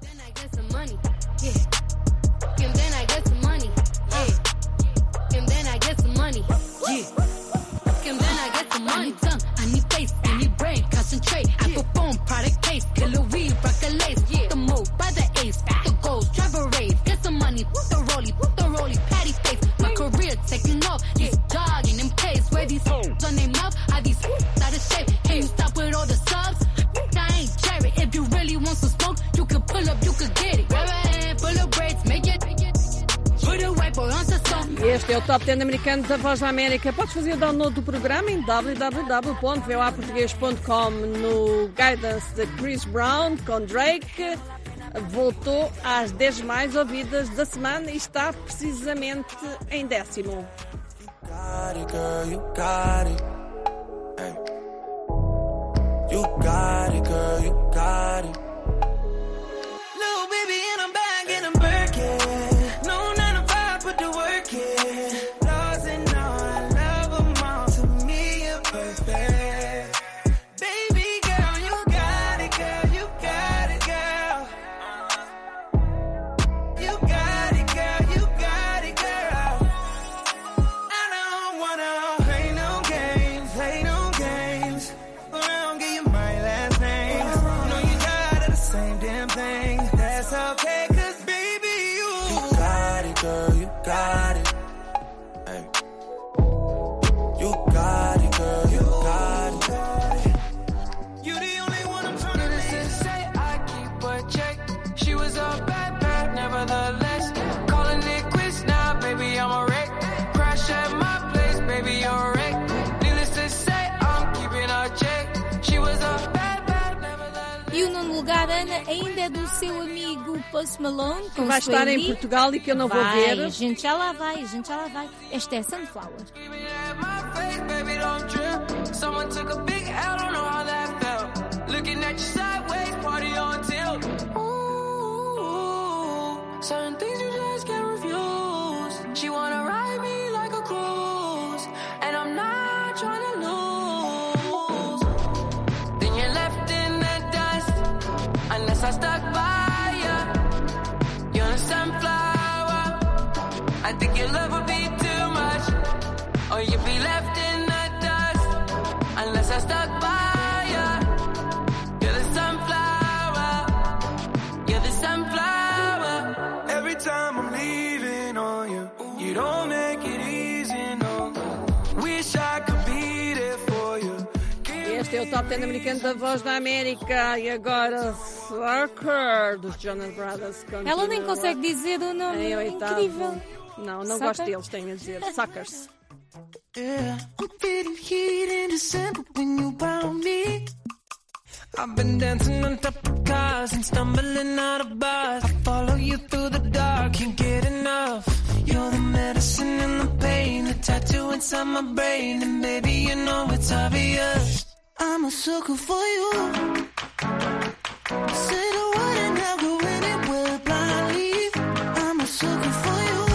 Este é o Top dez americano da Voz da América. Podes fazer o download do programa em w w w ponto v o a português ponto com no Guidance de Chris Brown com Drake. Voltou às dez mais ouvidas da semana e está precisamente em décimo. Ainda é do seu amigo Post Malone, que vai estar em Portugal e que eu não vai, vou ver. A gente já lá vai, a gente já lá vai. Esta é Sunflower. I stuck by you. You're a sunflower. I think your love would be too much, or you'd be left in the dust. Unless I stuck by you. You're the sunflower. You're the sunflower. Every time I'm leaving on you, you don't make it easy, no. Wish I could be there for you. Este é o Top dez americano da Voz da América. E agora, Sucker, dos Jonas Brothers. Continua. Ela nem consegue dizer o nome. É incrível. Não, não gosto deles, tenho a dizer. Suckers. Yeah, I'm feeling heat in December when you found me. I've been dancing on top of cars and stumbling out of bars. I follow you through the dark, can't get enough. You're the medicine and the pain, the tattoo inside my brain. And baby, you know it's obvious. I'm a sucker for you. Say the word and I'll go anywhere blindly. I'm a sucker for you.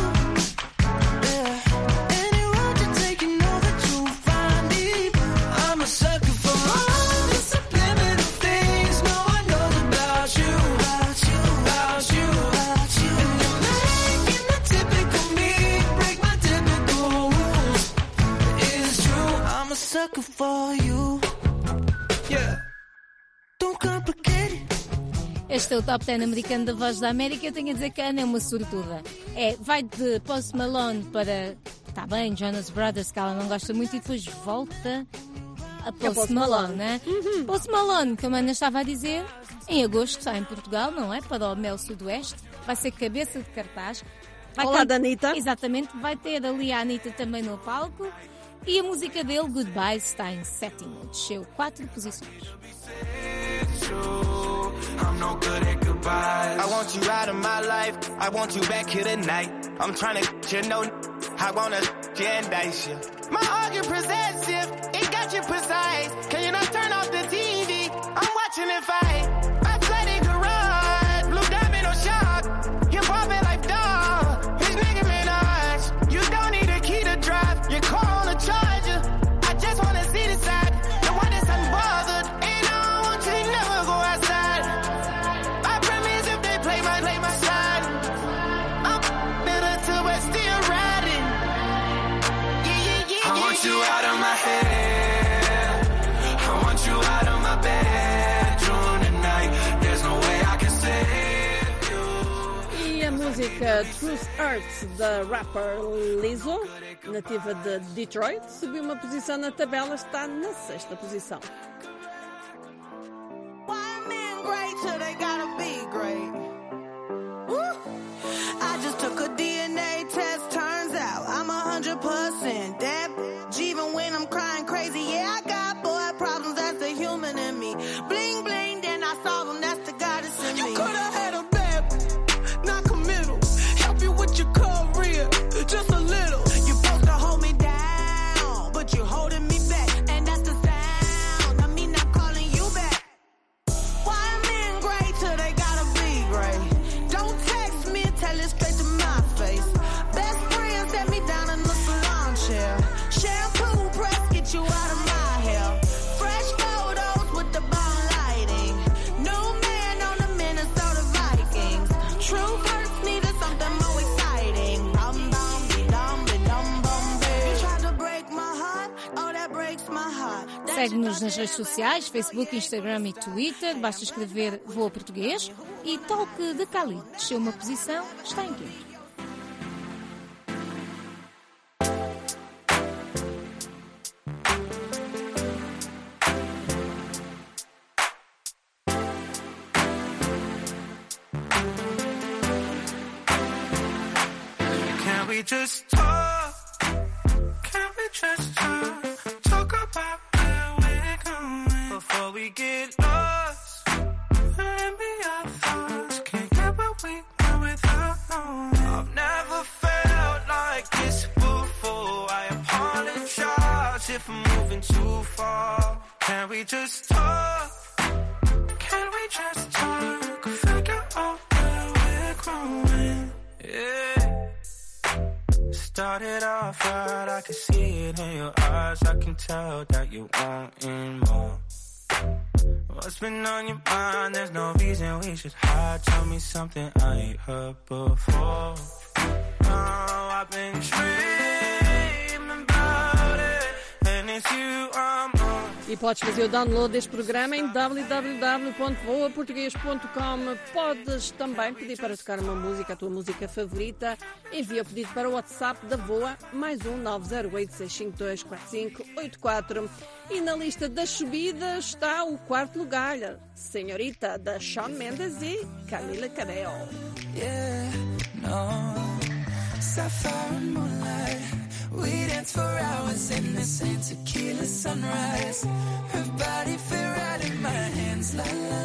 Yeah. Any road you take, you know that you'll find me. I'm a sucker for all the subliminal things no one knows about you. About you, about you, about you. And you're making the typical me break my typical rules. It's true, I'm a sucker for you. Yeah. Don't complicate it. Este é o Top dez americano da Voz da América. Eu tenho a dizer que a Ana é uma sortuda. É, vai de Post Malone para, está bem, Jonas Brothers, que ela não gosta muito, e depois volta a Post, é Post Malone, Malone, né? Uhum. Post Malone, como a Ana estava a dizer, em agosto está em Portugal, não é? Para o Mel Sudoeste. Vai ser cabeça de cartaz. Vai Olá, can- da Anitta. Exatamente, vai ter ali a Anitta também no palco. E a música dele, Goodbye, está em sétimo. Desceu quatro posições. I'm no good at goodbyes. I want you out of my life. I want you back here tonight. I'm trying to, you know, I wanna indice you. My argument possessive, it got you precise. Can you not turn off the T V? I'm watching it fight. I flooded garage, blue diamond on shock. You bought me like dog. His nigga Minaj. You don't need a key to drive. Your car on a charger. I just wanna see the side. The one that's unbothered. And I don't want you to never go outside. I promise if they play my, play my side. I'm bitter too, but still riding. Yeah, yeah, yeah, I want you out of my head. I want you out of my bedroom tonight. There's no way I can save you. E a música Truth Hurts, da rapper Lizzo, nativa de Detroit, subiu uma posição na tabela, está na sexta posição. Great till they gotta be great. Woo. I just took a D N A test, turns out I'm a hundred percent that bitch. Even when I'm crying crazy, yeah, I got boy problems, that's the human in me. Bling bling, then I solve them, that's the goddess in me. You could've had a bad, not committal. Help you with your career, just a little. You supposed to hold me down, but you're holding me back, and that's the sound. I mean, I'm calling you back. Why men great till they gotta be great? Don't text me, tell it straight to my face. Best friend set me down in the salon chair. Shampoo press, get you out of my hair. Fresh photos with the bomb lighting. New man on the Minnesota Vikings. True hurts needed something more exciting. Dum dum be dum be dum bum be. You tried to break my heart, oh that breaks my heart. Segue-nos nas redes sociais, Facebook, Instagram e Twitter. Basta escrever Voa Português. E Toque de Cali desceu uma posição, está em quinto. Can we just talk? Can we just talk? Talk about where we're going before we get lost. And be our thoughts. Can't get what we want without knowing. I've never felt like this before. I apologize if I'm moving too far. Can we just talk? Can we just talk? Figure out where we're growing. Yeah. Started off right, I can see it in your eyes. I can tell that you wanting more. What's been on your mind? There's no reason we should hide. Tell me something I ain't heard before. Oh, I've been dreaming about it, and it's you I'm on. E podes fazer o download deste programa em w w w ponto voa português ponto com. Podes também pedir para tocar uma música, a tua música favorita. Envia o pedido para o WhatsApp da Voa, mais um nove zero oito, seis cinco dois, quatro cinco oito quatro. E na lista das subidas está o quarto lugar, Senhorita, da Shawn Mendes e Camila Cabello. Yeah, no, sapphire and moonlight. We danced for hours in the same tequila sunrise. Her body fit right in my hands, la la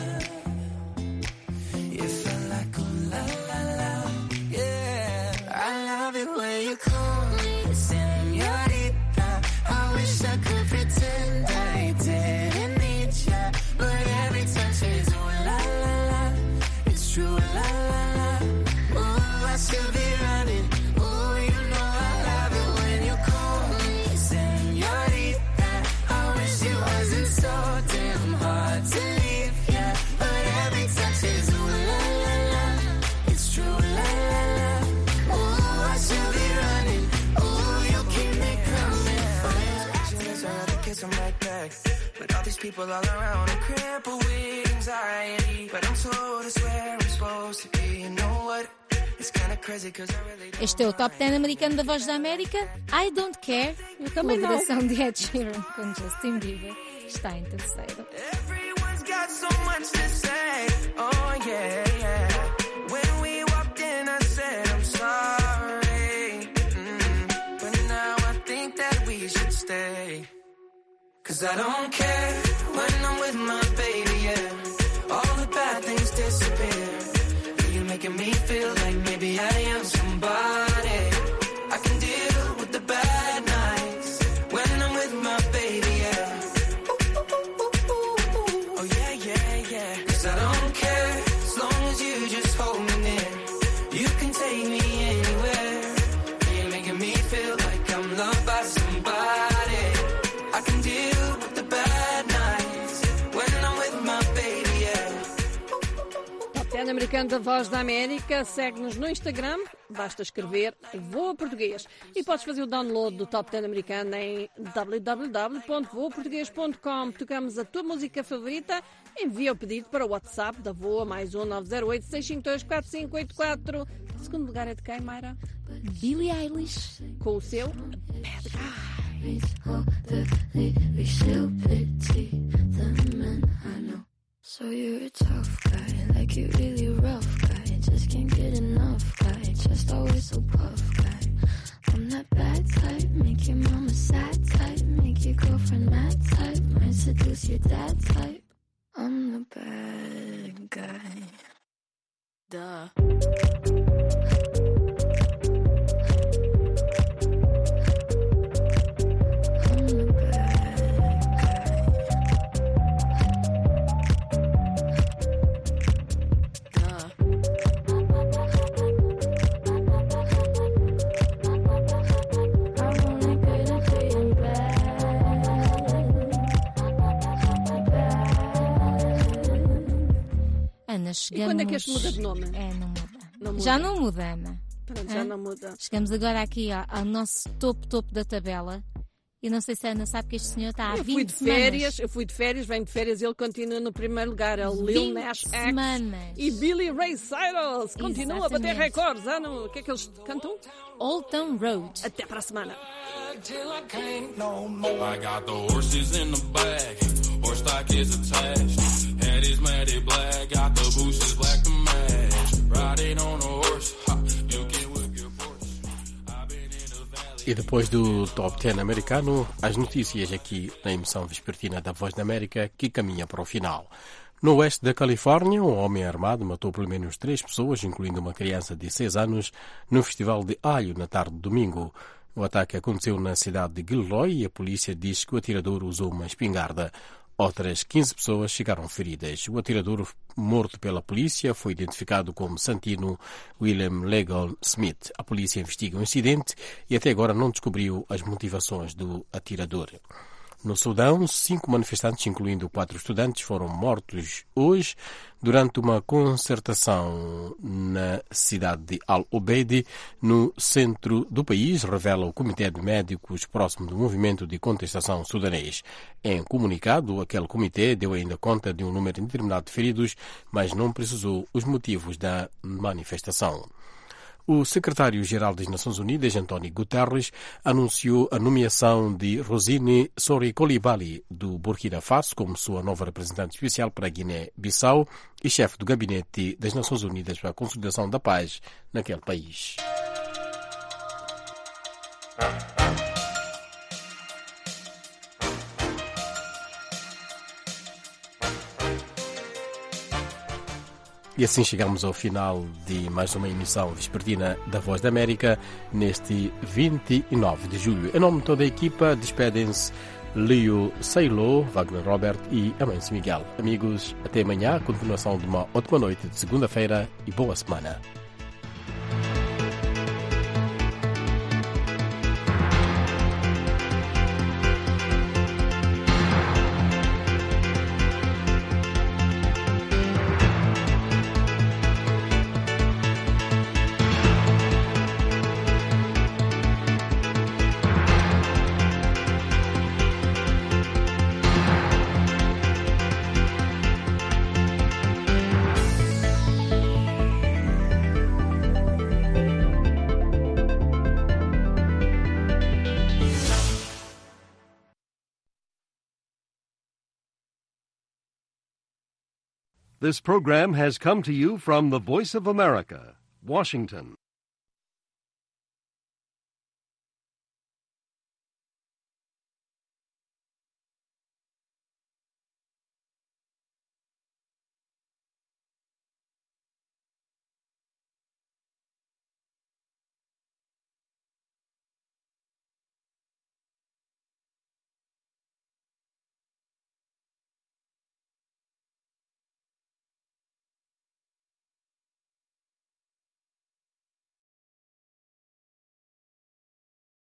la. You felt like oh la la la, yeah. I love it when you call me señorita. I wish I could pretend I didn't need ya, but every touch is oh la la la. It's true, la la la. Ooh, I should be running. Ooh, you know I love it when you call me señorita. I wish it wasn't so damn hard to leave ya, but every touch is ooh la la la. It's true, la la la. Ooh, I should be running. Ooh, you keep me coming. I'd rather kiss them right back, but all these people all around, I'm crippled with anxiety. But I'm told it's where I'm supposed to be. You know what? Este é o Top dez americano da Voz da América. I Don't Care, a colaboração de Ed Sheeran com Justin Bieber, está em terceiro. Everyone's got so much to say. Oh yeah, yeah. When we walked in, I said I'm sorry. 'Cause I don't care when I'm with my baby, yeah. All the bad things disappear. You're making me feel like maybe I am somebody. I can deal with the bad nights when I'm with my baby, yeah. Oh yeah, yeah, yeah. 'Cause I don't care as long as you just hold me near. You can take me anywhere. You're making me feel like I'm loved by somebody. I can deal with the bad nights when I'm with my baby, yeah. Top dez americano da Voz da América. Segue-nos no Instagram. Basta escrever Voa Português. E podes fazer o download do Top dez americano em w w w ponto voa português ponto com. Tocamos a tua música favorita. Envia o pedido para o WhatsApp da Voa, mais um nove zero oito, seis cinco dois, quatro cinco oito quatro. O segundo lugar é de quem, Mayra? Billie Eilish. Com o seu Bad Guy. So you're a tough guy, like you really rough guy. Just can't get enough guy, just always so puff guy. I'm that bad type, make your mama sad type, make your girlfriend mad type, might seduce your dad type. I'm the bad guy. Duh. Ana, chegamos... E quando é que este muda de nome? É, não muda. Não muda. Já não muda, Ana. Pronto, já não muda. Chegamos agora aqui ao, ao nosso topo, topo da tabela. E não sei se a Ana sabe que este senhor está há eu vinte fui de semanas. férias, eu fui de férias, venho de férias e ele continua no primeiro lugar. É o Lil Nas X semanas. E Billy Ray Cyrus continua Exatamente. a bater recordes. Ah, não, o que é que eles cantam? Old Town Road. Até para a semana. I got the horses in the bag, horse stock is attached. Head is matted black, got the bushes black to match. Riding on a horse, ha, you can whip your Porsche. I've been in the valley. E depois do Top dez americano, as notícias aqui na emissão vespertina da Voz da América, que caminha para o final. No oeste da Califórnia, um homem armado matou pelo menos três pessoas, incluindo uma criança de seis anos, no Festival de Alho na tarde de domingo. O ataque aconteceu na cidade de Gilroy e a polícia diz que o atirador usou uma espingarda. Outras quinze pessoas ficaram feridas. O atirador morto pela polícia foi identificado como Santino William Legal Smith. A polícia investiga o incidente e até agora não descobriu as motivações do atirador. No Sudão, cinco manifestantes, incluindo quatro estudantes, foram mortos hoje durante uma concertação na cidade de Al-Obeid, no centro do país, revela o Comitê de Médicos próximo do movimento de contestação sudanês. Em comunicado, aquele comitê deu ainda conta de um número indeterminado de feridos, mas não precisou os motivos da manifestação. O secretário-geral das Nações Unidas, António Guterres, anunciou a nomeação de Rosine Sori Coulibaly, do Burkina Faso, como sua nova representante especial para a Guiné-Bissau e chefe do gabinete das Nações Unidas para a consolidação da paz naquele país. E assim chegamos ao final de mais uma emissão vespertina da Voz da América, neste vinte e nove de julho. Em nome de toda a equipa, despedem-se Leo Sailor, Wagner Robert e Amâncio Miguel. Amigos, até amanhã, continuação de uma ótima noite de segunda-feira e boa semana. This program has come to you from the Voice of America, Washington.